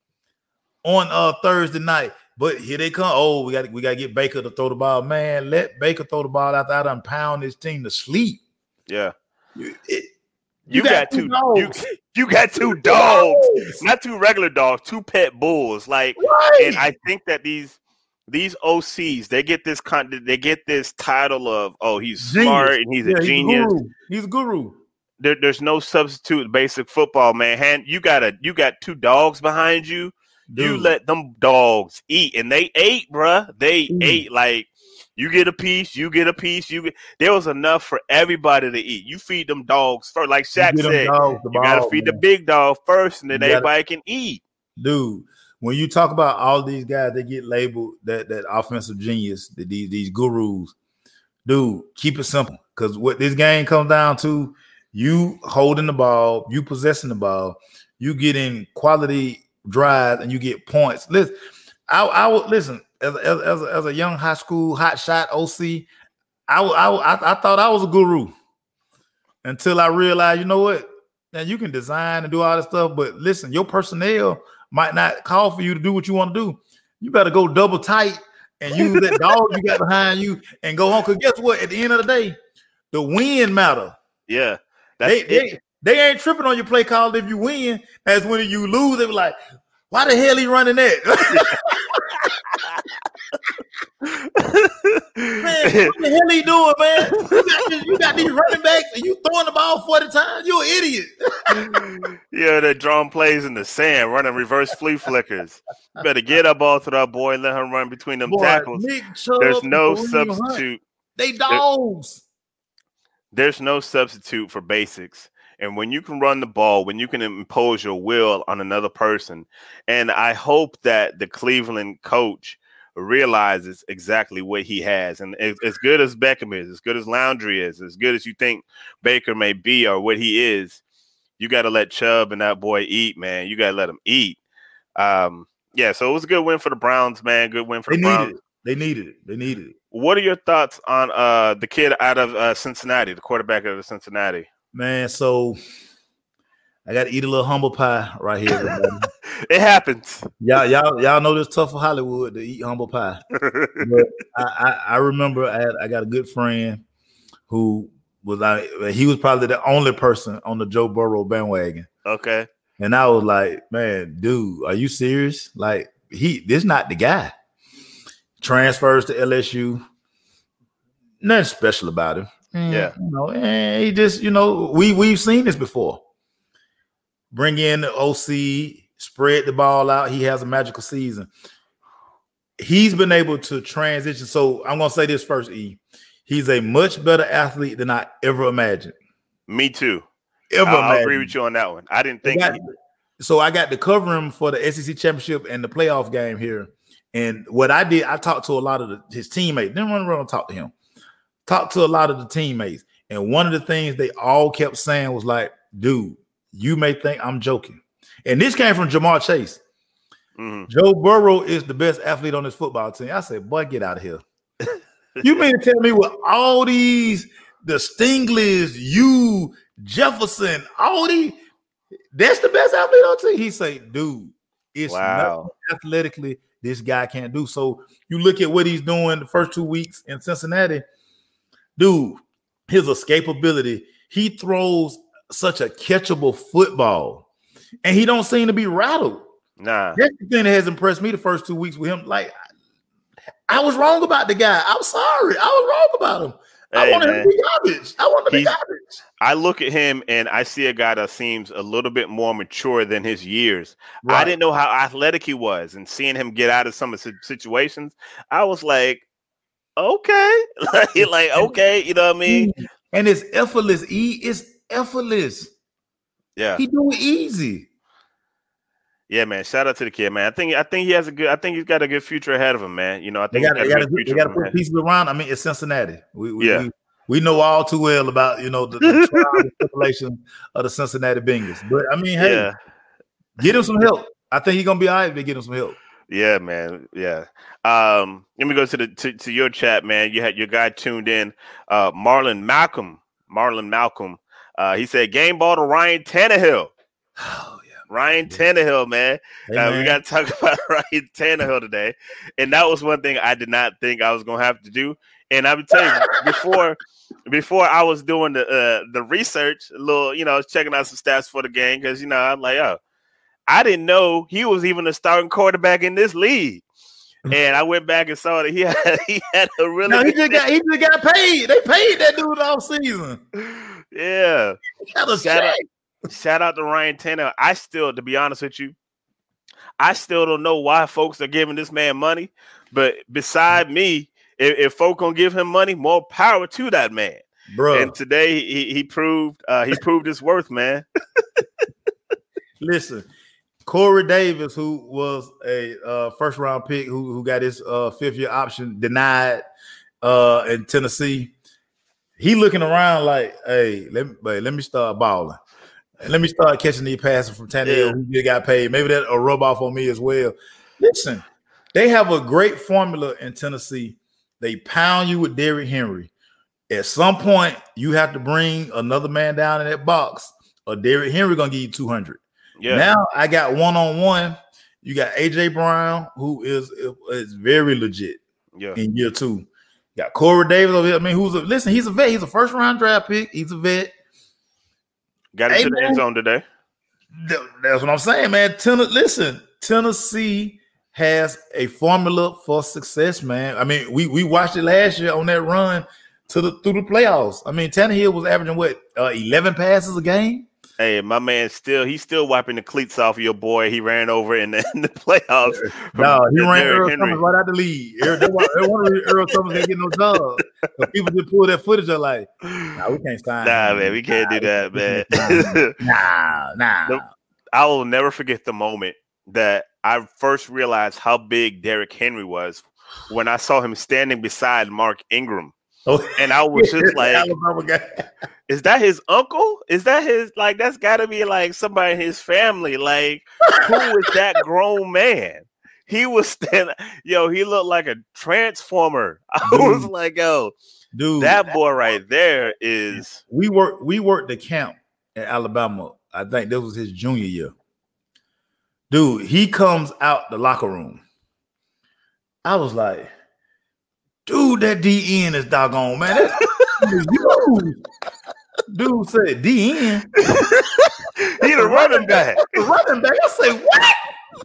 on uh Thursday night, but here they come. Oh, we got we got to get Baker to throw the ball. Man, let Baker throw the ball after I done pound this team to sleep. Yeah. It, You, you got, got two dogs. You, you got two dogs, not two regular dogs, two pet bulls. Like, right. And I think that these these O Cs, they get this con- they get this title of, oh, he's genius. Smart and he's yeah, a genius. He's a guru. He's a guru. there, there's no substitute basic football, man. Hand, you got a you got two dogs behind you. Dude. You let them dogs eat, and they ate, bruh. They mm. ate like you get a piece, you get a piece. You get, there was enough for everybody to eat. You feed them dogs first, like Shaq said. Dogs, you got to feed man. the big dog first, and then you everybody gotta, can eat. Dude, when you talk about all these guys, they get labeled that that offensive genius, that these these gurus. Dude, keep it simple, because what this game comes down to, you holding the ball, you possessing the ball, you getting quality drive, and you get points. Listen, I, I would listen as as as a, as a young high school hot shot O C. I, I I thought I was a guru until I realized, you know what? Now you can design and do all this stuff, but listen, your personnel might not call for you to do what you want to do. You better go double tight and use that dog you got behind you and go home. Because guess what? At the end of the day, the win matter. Yeah, that's they, they, they ain't tripping on your play call if you win. As when you lose, they be like, why the hell he running that? Man, what the hell he doing, man? You got, you got these running backs and you throwing the ball forty times. You're an idiot. Yeah, they're drawing plays in the sand, running reverse flea flickers. You better get that ball to that boy and let him run between them boy, tackles. There's no substitute. They dogs. There, there's no substitute for basics. And when you can run the ball, when you can impose your will on another person, and I hope that the Cleveland coach realizes exactly what he has. And as, as good as Beckham is, as good as Landry is, as good as you think Baker may be or what he is, you got to let Chubb and that boy eat, man. You got to let him eat. Um, yeah, so it was a good win for the Browns, man. Good win for they the Browns. Needed it. They needed it. They needed it. What are your thoughts on uh, the kid out of uh, Cincinnati, the quarterback out of Cincinnati? Man, so I got to eat a little humble pie right here. It happens. Y'all, y'all, y'all know it's tough for Hollywood to eat humble pie. But I, I, I remember I, had, I got a good friend who was like, he was probably the only person on the Joe Burrow bandwagon. Okay. And I was like, man, dude, are you serious? Like, he, this not the guy. Transfers to L S U. Nothing special about him. Yeah. You know, and he just, you know, we, we've seen this before. Bring in the O C, spread the ball out. He has a magical season. He's been able to transition. So I'm going to say this first, E. He's a much better athlete than I ever imagined. Me too. Ever I'll, imagined. I'll agree with you on that one. I didn't think. I got, so I got to cover him for the S E C championship and the playoff game here. And what I did, I talked to a lot of the, his teammates. Didn't run around and talk to him. Talked to a lot of the teammates. And one of the things they all kept saying was like, dude, you may think I'm joking. And this came from Jamar Chase. Mm-hmm. Joe Burrow is the best athlete on this football team. I said, boy, get out of here. You mean to tell me with all these, the Stinglers, you, Jefferson, all these, that's the best athlete on the team? He say, dude, it's wow. Nothing athletically this guy can't do. So you look at what he's doing the first two weeks in Cincinnati, dude, his escapability, he throws such a catchable football, and he don't seem to be rattled. Nah, that's the thing that has impressed me the first two weeks with him. Like, I was wrong about the guy. I'm sorry, I was wrong about him. Hey, I wanted man. him to be garbage. I wanted to be garbage. I look at him and I see a guy that seems a little bit more mature than his years. Right. I didn't know how athletic he was, and seeing him get out of some of the situations, I was like, okay, like, like okay, you know what I mean? And it's effortless. E, it's effortless. Yeah, he do it easy. Yeah, man. Shout out to the kid, man. I think I think he has a good. I think he's got a good future ahead of him, man. You know, I think they got to put pieces around. I mean, it's Cincinnati. We, we, yeah, we, we know all too well about you know the, the trial and tribulation of the Cincinnati Bengals. But I mean, hey, yeah. get him some help. I think he's gonna be all right if they get him some help. Yeah, man. Yeah. Um, let me go to the to, to your chat, man. You had your guy tuned in, uh, Marlon Malcolm. Marlon Malcolm. Uh, he said, "Game ball to Ryan Tannehill." Oh yeah, Ryan Tannehill, man. Hey, uh, man. We got to talk about Ryan Tannehill today, and that was one thing I did not think I was gonna have to do. And I would tell you before, before I was doing the uh, the research, a little, you know, I was checking out some stats for the game because you know I'm like, oh, I didn't know he was even a starting quarterback in this league. And I went back and saw that he had he had a really. No, he just got he just got paid. They paid that dude all season. Yeah. Got a Shout check. out, shout out to Ryan Tannehill. I still, to be honest with you, I still don't know why folks are giving this man money. But beside me, if, if folk gonna give him money, more power to that man. Bro. And today he he proved uh, he proved his worth, man. Listen, Corey Davis, who was a uh, first round pick, who who got his uh, fifth year option denied uh, in Tennessee, he looking around like, hey, let me wait, let me start balling. Let me start catching these passes from Tannehill, Yeah. who just got paid. Maybe that a rub off on me as well. Listen, they have a great formula in Tennessee. They pound you with Derrick Henry. At some point, you have to bring another man down in that box, or Derrick Henry gonna give you two hundred. Yeah. Now I got one on one. You got A J Brown, who is is very legit. Yeah. In year two, you got Corey Davis over here. I mean, who's a listen? He's a vet. He's a first round draft pick. He's a vet. Got Hey, into the man. end zone today. Th- That's what I'm saying, man. Ten- listen, Tennessee has a formula for success, man. I mean, we we watched it last year on that run to the through the playoffs. I mean, Tannehill was averaging what uh, eleven passes a game. Hey, my man, still he's still wiping the cleats off of your boy. He ran over in the, in the playoffs. No, he from ran Derrick Earl Henry. Thomas right out the lead. Earl, they want, they want Earl Thomas ain't get no job. But people just pull that footage of like, nah, we can't sign. Nah, him. man, we can't Nah, do that, we man. can't sign him. Nah, nah. Nope. I will never forget the moment that I first realized how big Derrick Henry was when I saw him standing beside Mark Ingram. Oh, And I was just like, Alabama guy. is that his uncle? Is that his, like, that's got to be like somebody in his family. Like, who is that grown man? He was standing, yo, he looked like a transformer. I Dude. was like, yo, Dude, that boy right there is, we worked we worked the camp at Alabama. I think this was his junior year. Dude, he comes out the locker room. I was like, dude, that D N is doggone, man. That, dude, dude said D N. he the running back. The running back. I say, what?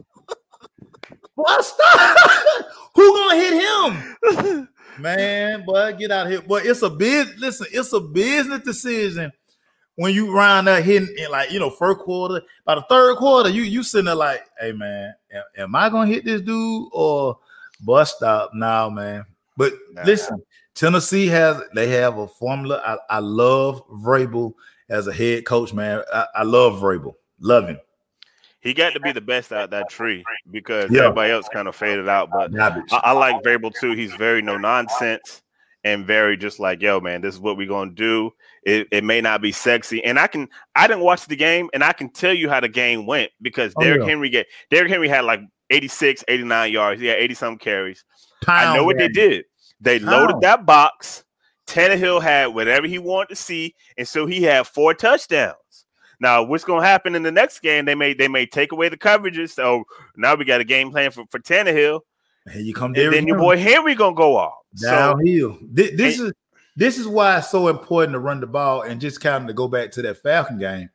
Boy, stop. Who gonna hit him? Man, boy, get out of here. Boy, it's a biz. Listen, it's a business decision when you round up hitting in, like, you know, first quarter. By the third quarter, you you sitting there like, hey man, am, am I gonna hit this dude or bust stop now, man? But Nah. listen, Tennessee has they have a formula. I, I love Vrabel as a head coach, man. I, I love Vrabel. Love him. He got to be the best out of that tree because Yeah. everybody else kind of faded out. But Garbage. I, I like Vrabel too. He's very no nonsense and very just like, yo, man, this is what we're gonna do. It, it may not be sexy, and I can I didn't watch the game, and I can tell you how the game went because Oh, Derrick yeah. Henry get Derrick Henry had like eighty-six, eighty-nine yards. He had eighty some carries. I Pound know what they game. did. They loaded Pound. that box. Tannehill had whatever he wanted to see, and so he had four touchdowns. Now, what's going to happen in the next game? They may they may take away the coverages. So now we got a game plan for, for Tannehill. Here you come, And Derrick then your Henry. boy Henry going to go off. So, Downhill. This, this And- is this is why it's so important to run the ball and just kind of to go back to that Falcon game.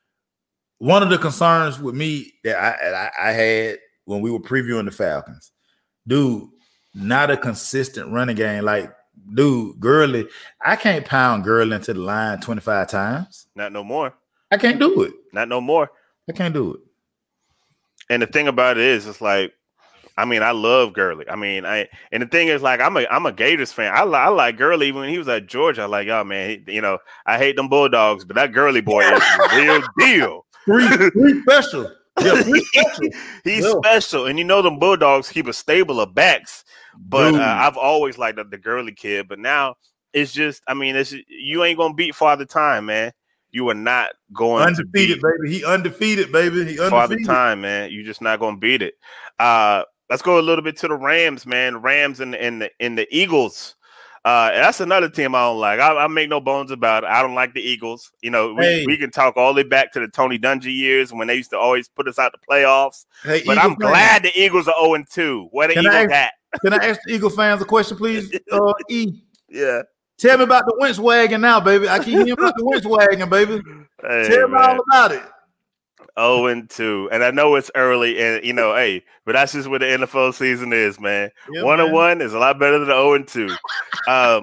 One of the concerns with me that I, I, I had when we were previewing the Falcons, dude, not a consistent running game. Like, dude, Gurley, I can't pound Gurley into the line twenty-five times. not no more. I can't do it. Not no more. I can't do it. And the thing about it is, it's like, I mean, I love Gurley. I mean, I and the thing is, like, I'm a I'm a Gators fan. I, li- I like Gurley even when he was at Georgia. I like, oh man, he, you know, I hate them Bulldogs, but that Gurley boy is the real deal. Three, three special. Yeah, three special. He's Yeah. special, and you know them Bulldogs keep a stable of backs. But Dude. uh, I've always liked the, the Gurley kid. But now it's just, I mean, it's you ain't gonna beat Father Time, man. You are not going Undefeated, to baby. He undefeated, baby. He beat Father undefeated. Time, man. You're just not gonna beat it. Uh, let's go a little bit to the Rams, man. Rams and and the in the Eagles. Uh, that's another team I don't like. I, I make no bones about it. I don't like the Eagles. You know, we, Hey. we can talk all the way back to the Tony Dungy years when they used to always put us out the playoffs. Hey, But Eagle I'm fans, glad the Eagles are oh and two. Where the Can Eagles I- at? Can I ask the Eagle fans a question, please? Uh, E, Yeah. tell me about the winch wagon now, baby. I keep hearing about the winch wagon, baby. Hey, Tell me man. all about it. oh and two. And I know it's early, and you know, hey, but that's just what the N F L season is, man. Yeah, one and man. one is a lot better than oh and two. Um,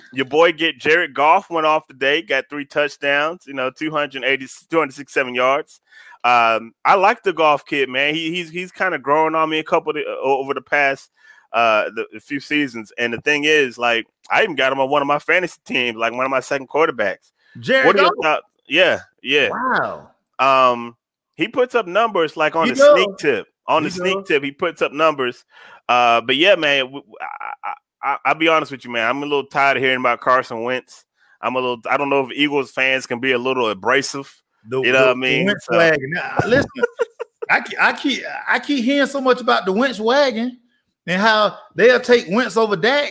Your boy get Jared Goff went off today, got three touchdowns, you know, two eighty, two sixty-seven yards. Um, I like the Goff kid, man. He, he's he's kind of growing on me a couple of the, over the past uh, the, the few seasons. And the thing is, like, I even got him on one of my fantasy teams, like one of my second quarterbacks. Jared what do Goff? you thought? Yeah, yeah. Wow. Um, he puts up numbers like on He the does. sneak tip. On He the sneak does. tip, he puts up numbers. Uh, but yeah, man, I, I, I, I'll be honest with you, man. I'm a little tired of hearing about Carson Wentz. I'm a little. I don't know if Eagles fans can be a little abrasive. The, You know the, what I mean? The Wentz So- wagon. Now, listen, I, keep- I keep I keep hearing so much about the Wentz wagon and how they'll take Wentz over Dak.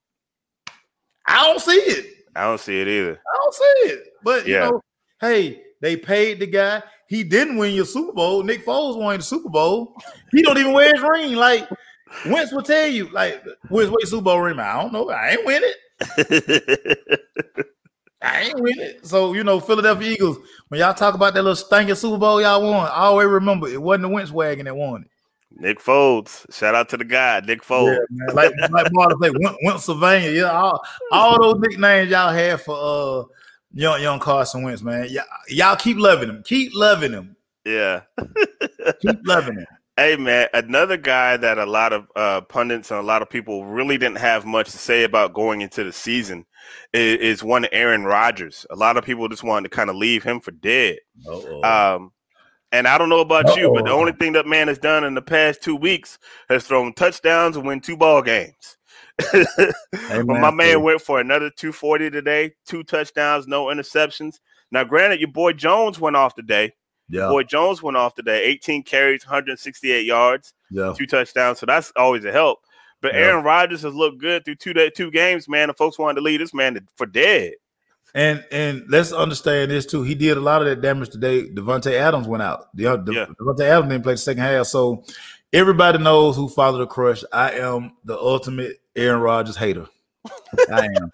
I don't see it. I don't see it either. I don't see it. But Yeah. you know, hey, they paid the guy. He didn't win your Super Bowl. Nick Foles won the Super Bowl. He don't even wear his ring. Like Wentz will tell you, like, where's where Super Bowl ring? I don't know. I ain't win it. I ain't win it. So, you know, Philadelphia Eagles, when y'all talk about that little stinking Super Bowl y'all won, I always remember it wasn't the Wentz wagon that won it. Nick Foles. Shout out to the guy, Nick Foles. Yeah, man. Like, like Marlon say, Wentz, Wentz Sylvania. Yeah, all, all those nicknames y'all had for uh young young Carson Wentz, man. Y'all, y'all keep loving him. Keep loving him. Yeah. Keep loving him. Hey, man, another guy that a lot of uh, pundits and a lot of people really didn't have much to say about going into the season is, is one Aaron Rodgers. A lot of people just wanted to kind of leave him for dead. Uh-oh. Um, and I don't know about you, but the Uh-oh. only thing that man has done in the past two weeks has thrown touchdowns and win two ball games. Hey, But man, my man so- went for another two forty today, two touchdowns, no interceptions. Now, granted, your boy Jones went off today. Yeah, Boy Jones went off today, eighteen carries, one sixty-eight yards, yeah. two touchdowns. So that's always a help. But Yeah. Aaron Rodgers has looked good through two day, two games, man. The folks wanted to leave this man to- for dead. And and let's understand this too. He did a lot of that damage today. Devontae Adams went out. The, the Yeah. Devontae Adams didn't play the second half. So everybody knows who followed the crush. I am the ultimate Aaron Rodgers hater. I am.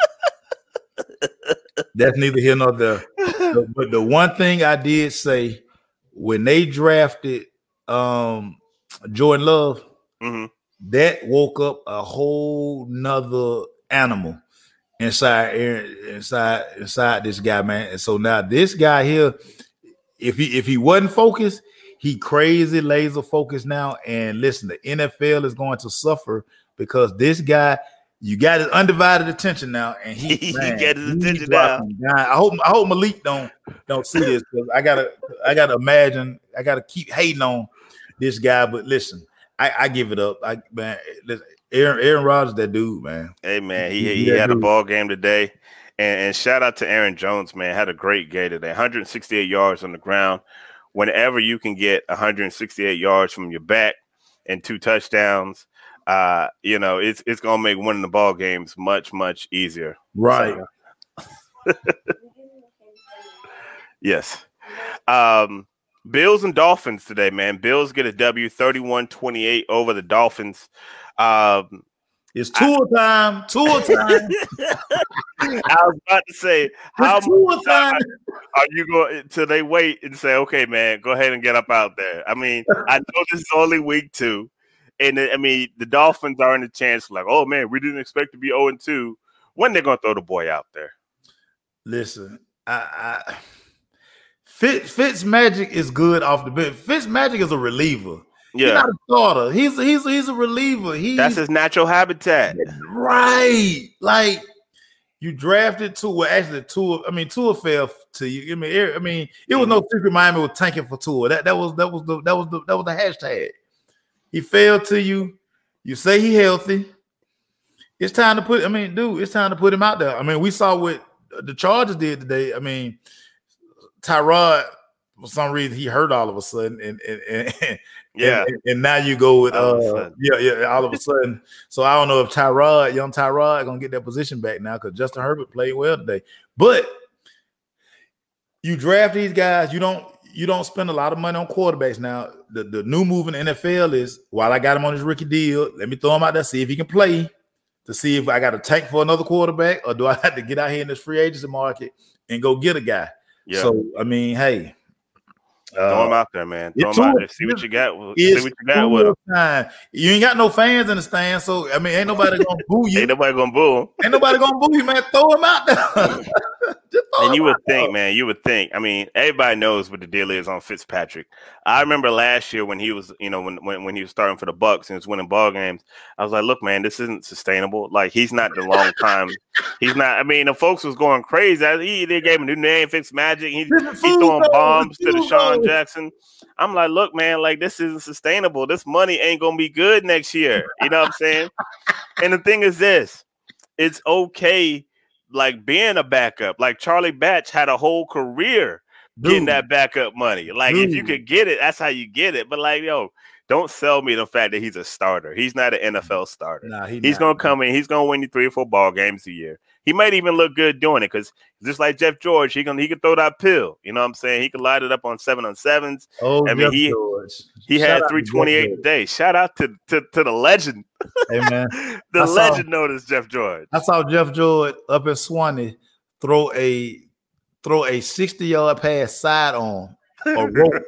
That's neither here nor there. But, but the one thing I did say when they drafted um, Jordan Love, hmm that woke up a whole nother animal inside Aaron, inside inside this guy, man. And so now this guy here, if he if he wasn't focused, he crazy laser focused now. And listen, the N F L is going to suffer because this guy, you got his undivided attention now, and he, He man, got his he's attention dropping down. I hope I hope Malik don't don't see this because I gotta I gotta imagine I gotta keep hating on this guy. But listen, I, I give it up. I man, listen, Aaron Aaron Rodgers, that dude, man. Hey, man, he, he Yeah, had a dude. ball game today. And, and shout out to Aaron Jones, man. Had a great game today. one sixty-eight yards on the ground. Whenever you can get one sixty-eight yards from your back and two touchdowns, uh, you know, it's it's gonna make winning the ball games much, much easier. Right. Yes. Um, Bills and Dolphins today, man. Bills get a W thirty-one twenty-eight over the Dolphins. Um, It's tour time. Tour time. I was about to say, how It's tour much time. are you going till they wait and say, okay, man, go ahead and get up out there? I mean, I know this is only week two. And I mean, the Dolphins are in the chance like, oh man, we didn't expect to be oh and two. When they're gonna throw the boy out there? Listen, I, I Fitz Fitz Magic is good off the bench. Fitz Magic is a reliever. He's Yeah, not a starter. He's he's he's a reliever. He's that's his natural habitat. right. Like you drafted Tua. Well, actually, Tua. I mean, Tua fell to you. I mean, it, I mean, it was no secret Miami was tanking for Tua. That that was that was the that was the that was the hashtag. He fell to you. You say he healthy. It's time to put. I mean, dude, it's time to put him out there. I mean, we saw what the Chargers did today. I mean, Tyrod, for some reason, he hurt all of a sudden, and and, and Yeah, and, and now you go with All of a uh, sudden. yeah, yeah, all of a sudden. So I don't know if Tyrod, young Tyrod, gonna get that position back now because Justin Herbert played well today. But you draft these guys, you don't you don't spend a lot of money on quarterbacks now. The, the new move in the N F L is while I got him on his rookie deal, let me throw him out there, see if he can play, to see if I got to tank for another quarterback or do I have to get out here in this free agency market and go get a guy. yeah. So I mean, hey, Uh, Throw him out there, man. Throw him out there. See what you got. See what you got with him. Time. You ain't got no fans in the stand, so I mean, ain't nobody gonna boo you. Ain't nobody gonna boo him. Ain't nobody gonna boo you, man. Throw him out there. And you would think, man, you would think. I mean, everybody knows what the deal is on Fitzpatrick. I remember last year when he was, you know, when when, when he was starting for the Bucks and was winning ball games. I was like, look, man, this isn't sustainable. Like, he's not the long time. He's not. I mean, the folks was going crazy. He they gave him a new name, Fitzmagic. He, he's throwing bombs to Deshaun Jackson. I'm like, look, man, like this isn't sustainable. This money ain't gonna be good next year. You know what I'm saying? And the thing is this: it's okay. Like being a backup, like Charlie Batch had a whole career Dude. getting that backup money. Like Dude. if you could get it, that's how you get it. But like, yo, don't sell me the fact that he's a starter. He's not an N F L starter. Nah, he he's not. gonna come in. He's gonna win you three or four ball games a year. He might even look good doing it because just like Jeff George, he can he can throw that pill. You know what I'm saying? He can light it up on seven on sevens. Oh, I mean, Jeff he George. he Shout had three twenty-eight today. Shout out to, to to the legend. Hey man, the I legend saw, known as Jeff George. I saw Jeff George up in Swanee throw a throw a sixty yard pass side on a rope.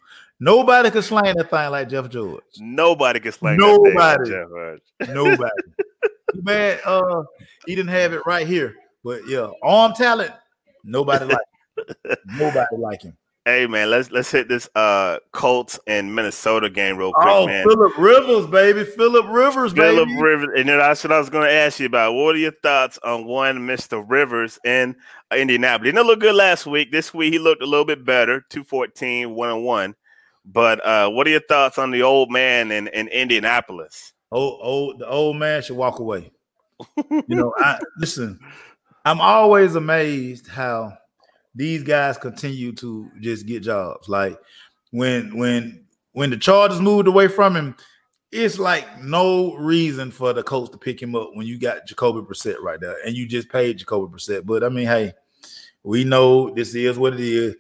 Nobody could slang that thing like Jeff George. Nobody could slang Nobody. that thing like Jeff George. Nobody. Too bad uh, he didn't have it right here. But yeah, arm talent, nobody like him. Nobody like him. Hey man, let's let's hit this uh Colts and Minnesota game real quick, oh, man. Phillip Rivers, baby. Phillip Rivers, Phillip baby. Rivers. And then that's what I was gonna ask you about. What are your thoughts on one Mister Rivers in Indianapolis? He didn't look good last week. This week he looked a little bit better, two fourteen, one and one. But uh, what are your thoughts on the old man in, in Indianapolis? Oh, oh, the old man should walk away. You know, I listen, I'm always amazed how these guys continue to just get jobs. Like when when when the Chargers moved away from him, it's like no reason for the coach to pick him up when you got Jacoby Brissett right there and you just paid Jacoby Brissett. But I mean, hey, we know this is what it is.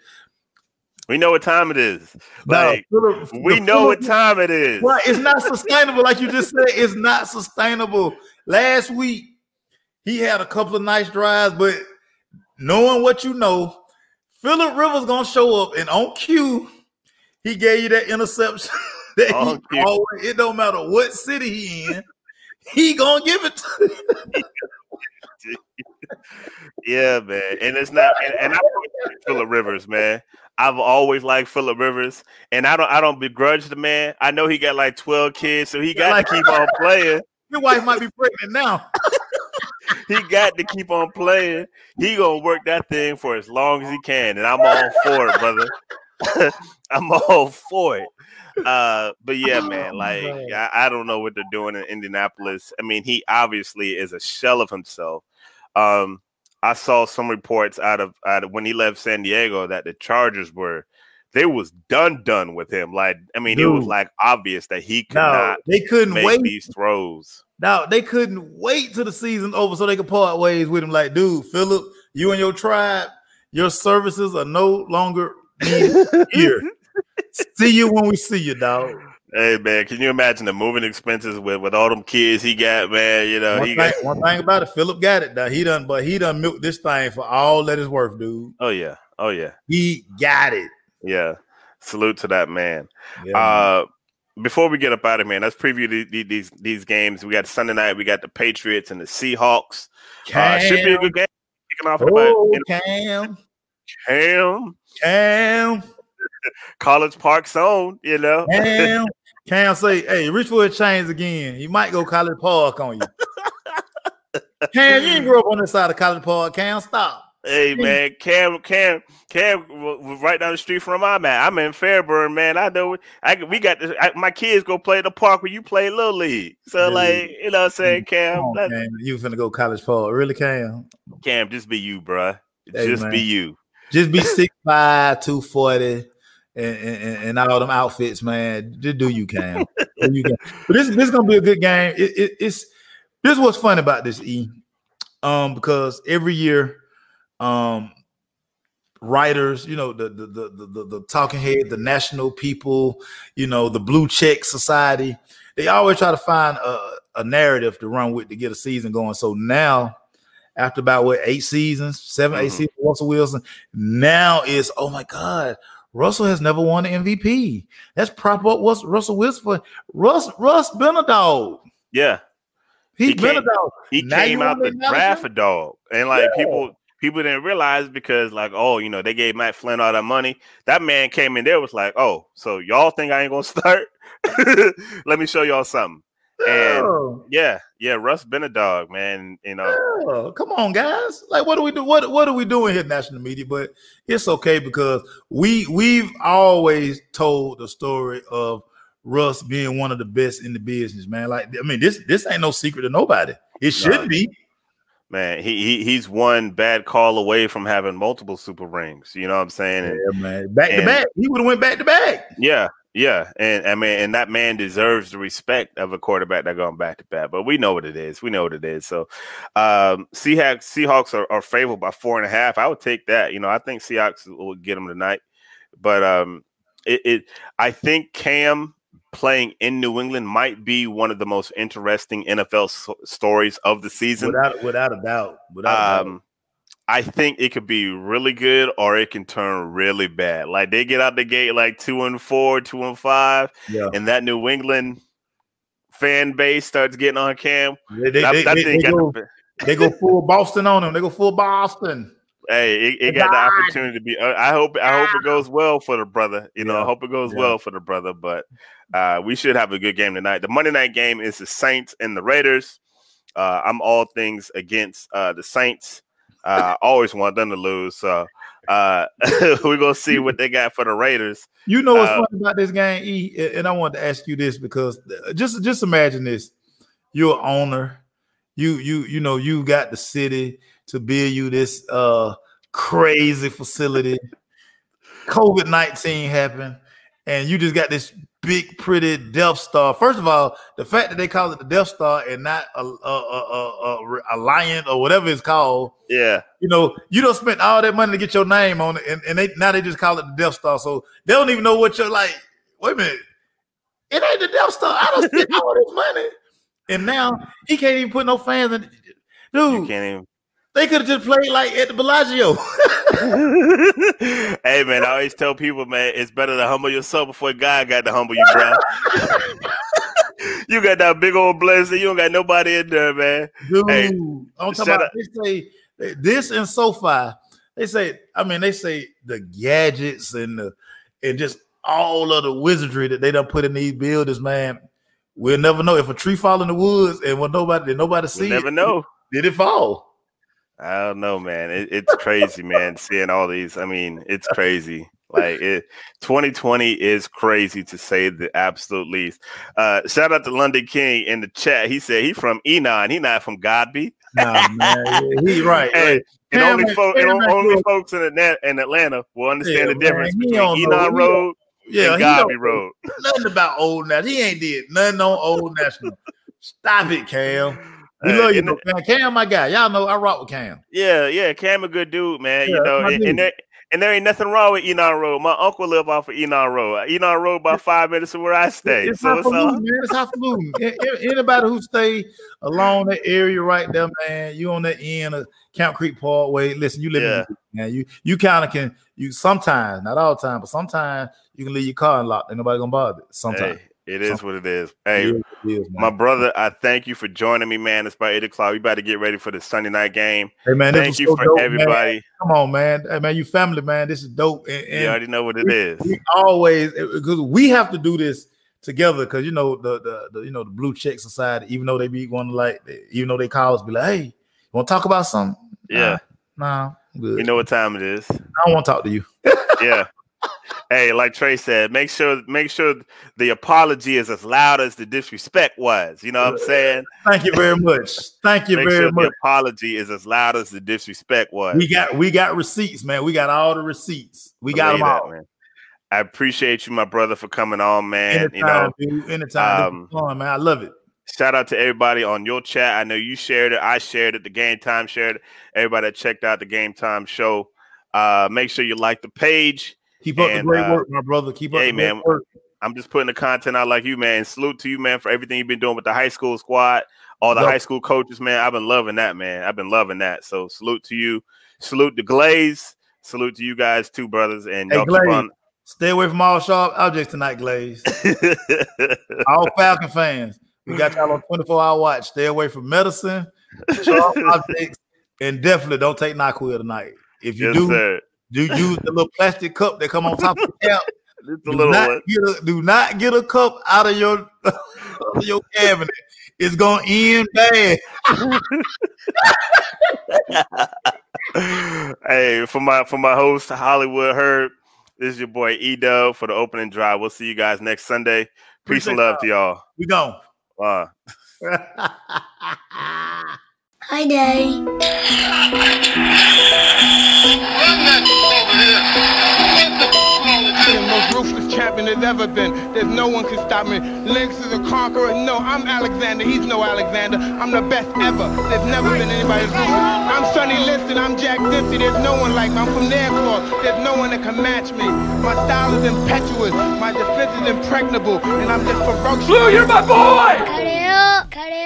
We know what time it is. Like no, Phillip, we know Phillip, what time it is. Well, it's not sustainable, like you just said. It's not sustainable. Last week, he had a couple of nice drives, but knowing what you know, Phillip Rivers gonna show up, and on cue, he gave you that interception. that on he always, it don't matter what city he in, he gonna give it to you. Yeah, man, and it's not. And, and I Phillip Rivers, man. I've always liked Phillip Rivers, and I don't I don't begrudge the man. I know he got like twelve kids, so he got like, to keep on playing. Your wife might be pregnant now. He got to keep on playing. He gonna work that thing for as long as he can, and I'm all for it, brother. I'm all for it. Uh, but yeah, man, like I, I don't know what they're doing in Indianapolis. I mean, he obviously is a shell of himself. Um, I saw some reports out of, out of when he left San Diego that the Chargers were they was done done with him. Like, I mean, Dude. It was like obvious that he could no, not they couldn't make wait. these throws. Now they couldn't wait till the season over so they could part ways with him. Like, dude, Phillip, you and your tribe, your services are no longer here. See you when we see you, dog. Hey man, can you imagine the moving expenses with, with all them kids he got, man? You know, one, he thing, got one thing about it, Phillip got it. Now he done, but he done milked this thing for all that it's worth, dude. Oh yeah, oh yeah, he got it. Yeah, salute to that man. Yeah, uh, man. Before we get up out of here, man, let's preview the, the, these these games. We got Sunday night. We got the Patriots and the Seahawks. Uh, should be a good game. Kicking off oh, in Cam, Cam, Cam. College Park zone, you know. Cam, Cam say, hey, reach for a chains again. He might go College Park on you. Cam, you didn't grow up on this side of College Park. Cam, stop. Hey man, Cam, Cam, Cam was right down the street from my man. I'm in Fairburn, man. I know. I we got this, I, my kids go play at the park where you play Little League. So, like, you know what I'm saying, Cam? On, Cam you finna go College Park. Really, Cam? Cam, just be you, bro. Hey, just man. be you. Just be six five, two forty, and, and, and all them outfits, man. Just do you, Cam. do you, Cam. But this, this is going to be a good game. It, it, it's This is what's fun about this, E. Um, because every year, um, writers, you know, the the, the the the the talking head, the national people, you know, the blue check society, they always try to find a, a narrative to run with to get a season going. So now, after about what eight seasons, seven, mm-hmm. eight seasons, Russell Wilson, now is oh my God, Russell has never won an M V P. Let's prop up what's Russell Wilson for. Russ, Russ been a dog. Yeah. He's he been came, a dog. He Now came out the draft a dog. And like Yeah. people people didn't realize because like, oh, you know, they gave Matt Flynn all that money. That man came in there was like, oh, so y'all think I ain't gonna start? Let me show y'all something. And Oh. yeah, yeah, Russ been a dog, man. You know, Oh, come on, guys. Like, what do we do? What what are we doing here, national media? But it's okay because we we've always told the story of Russ being one of the best in the business, man. Like, I mean, this this ain't no secret to nobody. It should No. be. man, he, he he's one bad call away from having multiple super rings. You know what I'm saying? And, Yeah, man. Back to and- back. He would have went back to back. yeah, yeah, and I mean, and that man deserves the respect of a quarterback that going back to back. But we know what it is. We know what it is. So, um, Seahawks Seahawks are, are favored by four and a half. I would take that. You know, I think Seahawks will get them tonight. But um, it, it I think Cam playing in New England might be one of the most interesting N F L so- stories of the season. Without without a doubt. Without a doubt. Um, I think it could be really good or it can turn really bad. Like they get out the gate like two and four, two and five, Yeah. and that New England fan base starts getting on Cam. They, they, That- they, that they- thing they got go, the- they go full Boston on him. They go full Boston. Hey, it, it got the opportunity to be. Uh, I hope. I hope it goes well for the brother. You know, Yeah. I hope it goes Yeah. well for the brother. But uh, we should have a good game tonight. The Monday night game is the Saints and the Raiders. Uh, I'm all things against uh, the Saints. Uh, I always want them to lose. So uh, we're gonna see what they got for the Raiders. You know what's Uh, funny about this game, E? And I wanted to ask you this because just just imagine this: you're an owner, you you you know you got the city to build you this uh crazy facility. COVID nineteen happened, and you just got this big, pretty Death Star. First of all, the fact that they call it the Death Star and not a a a, a, a, a lion or whatever it's called. Yeah, You know, you don't spend all that money to get your name on it, and, and they now they just call it the Death Star. So they don't even know what you're like. Wait a minute, it ain't the Death Star. I don't spend all this money, and now he can't even put no fans in. you Dude, can't they could have just played like at the Bellagio. even. Hey man, I always tell people, man, it's better to humble yourself before God got to humble you, bro. You got that big old blessing. You don't got nobody in there, man. Dude, Hey, I'm talking shut about. up. They say this and SoFi. They say, I mean, they say the gadgets and the and just all of the wizardry that they done put in these buildings, man. We'll never know if a tree fall in the woods and when nobody did nobody see You never it, know. did it fall? I don't know, man. It, it's crazy, man. Seeing all these, I mean, it's crazy. Like it, twenty twenty is crazy to say the absolute least. Uh, shout out to London King in the chat. He said he from Enon. He not from Godby. Nah, man, yeah, he right. Hey, right. and Cam only, ain't- fo- Cam and ain't only good. folks in Atlanta, in Atlanta will understand Yeah, the man, difference he between don't know. Enon He Road Yeah, and he Godby don't Road. know nothing about Old National. He ain't did nothing on Old National. Stop it, Cam. We Hey, love you, and though, man. Cam, my guy. Y'all know I rock with Cam. Yeah, yeah, Cam a good dude, man. Yeah, you know, my and, dude. and there and there ain't nothing wrong with Enon Road. My uncle live off of Enon Road. Enon Road about five minutes from where I stay. It's so it's all highfalutin, man. It's highfalutin. A- a- Anybody who stay along that area right there, man, you on that end of Camp Creek Parkway. Listen, you live Yeah. in man. You you kind of can you sometimes, not all the time, but sometimes you can leave your car unlocked. Ain't nobody gonna bother it. Sometimes. Hey, it is what it is. Hey, It is what it is, man. my brother, I thank you for joining me, man. It's about eight o'clock. We about to get ready for the Sunday night game. Hey, man, this Thank was you so for dope, man. everybody. Come on, man. Hey, man, you family, man. This is dope. And, and You already know what it is. we always because we have to do this together because you know the, the the you know the blue check society, even though they be going to like even though they call us be like, hey, you want to talk about something? Yeah. Nah, I'm good. You know what time it is. I don't want to talk to you. Yeah. Hey, like Trey said, make sure make sure the apology is as loud as the disrespect was. You know what I'm saying? Thank you very much. Thank you Make very sure much. the apology is as loud as the disrespect was. We got we got receipts, man. We got all the receipts. We got them Believe that, all. man. I appreciate you, my brother, for coming on, man. Anytime, you know, dude. Anytime. um, This is fun, man. I love it. shout out to everybody on your chat. I know you shared it. I shared it. The Game Time shared it. Everybody that checked out the Game Time show. Uh, make sure you like the page. Keep up And, the great uh, work, my brother. Keep up hey, the great man. work. I'm just putting the content out like you, man. Salute to you, man, for everything you've been doing with the high school squad, all the Yep. high school coaches, man. I've been loving that, man. I've been loving that. So salute to you. Salute to Glaze. Salute to you guys too, brothers. And Hey, y'all keep Glaze. on. Stay away from all sharp objects tonight, Glaze. All Falcon fans, we got y'all on twenty-four hour watch. Stay away from medicine, sharp objects, and definitely don't take NyQuil tonight. If you Yes, do, sir. do use the little plastic cup that come on top of the cap. It's a Do little not, one. get a, do not get a cup out of your, out of your cabinet. It's gonna end bad. Hey, for my for my host Hollywood Herb, this is your boy E-Dub for the opening drive. We'll see you guys next Sunday. Peace Appreciate and love y'all. to y'all. We gone. Uh. Hi, Daddy. I'm the most ruthless champion there's ever been. There's no one can stop me. Lynx is a conqueror. No, I'm Alexander. He's no Alexander. I'm the best ever. There's never been anybody as ruthless. I'm Sonny Liston. I'm Jack Dempsey. There's no one like me. I'm from Nairclaw. There's no one that can match me. My style is impetuous. My defense is impregnable. And I'm just ferocious. Careo, careo.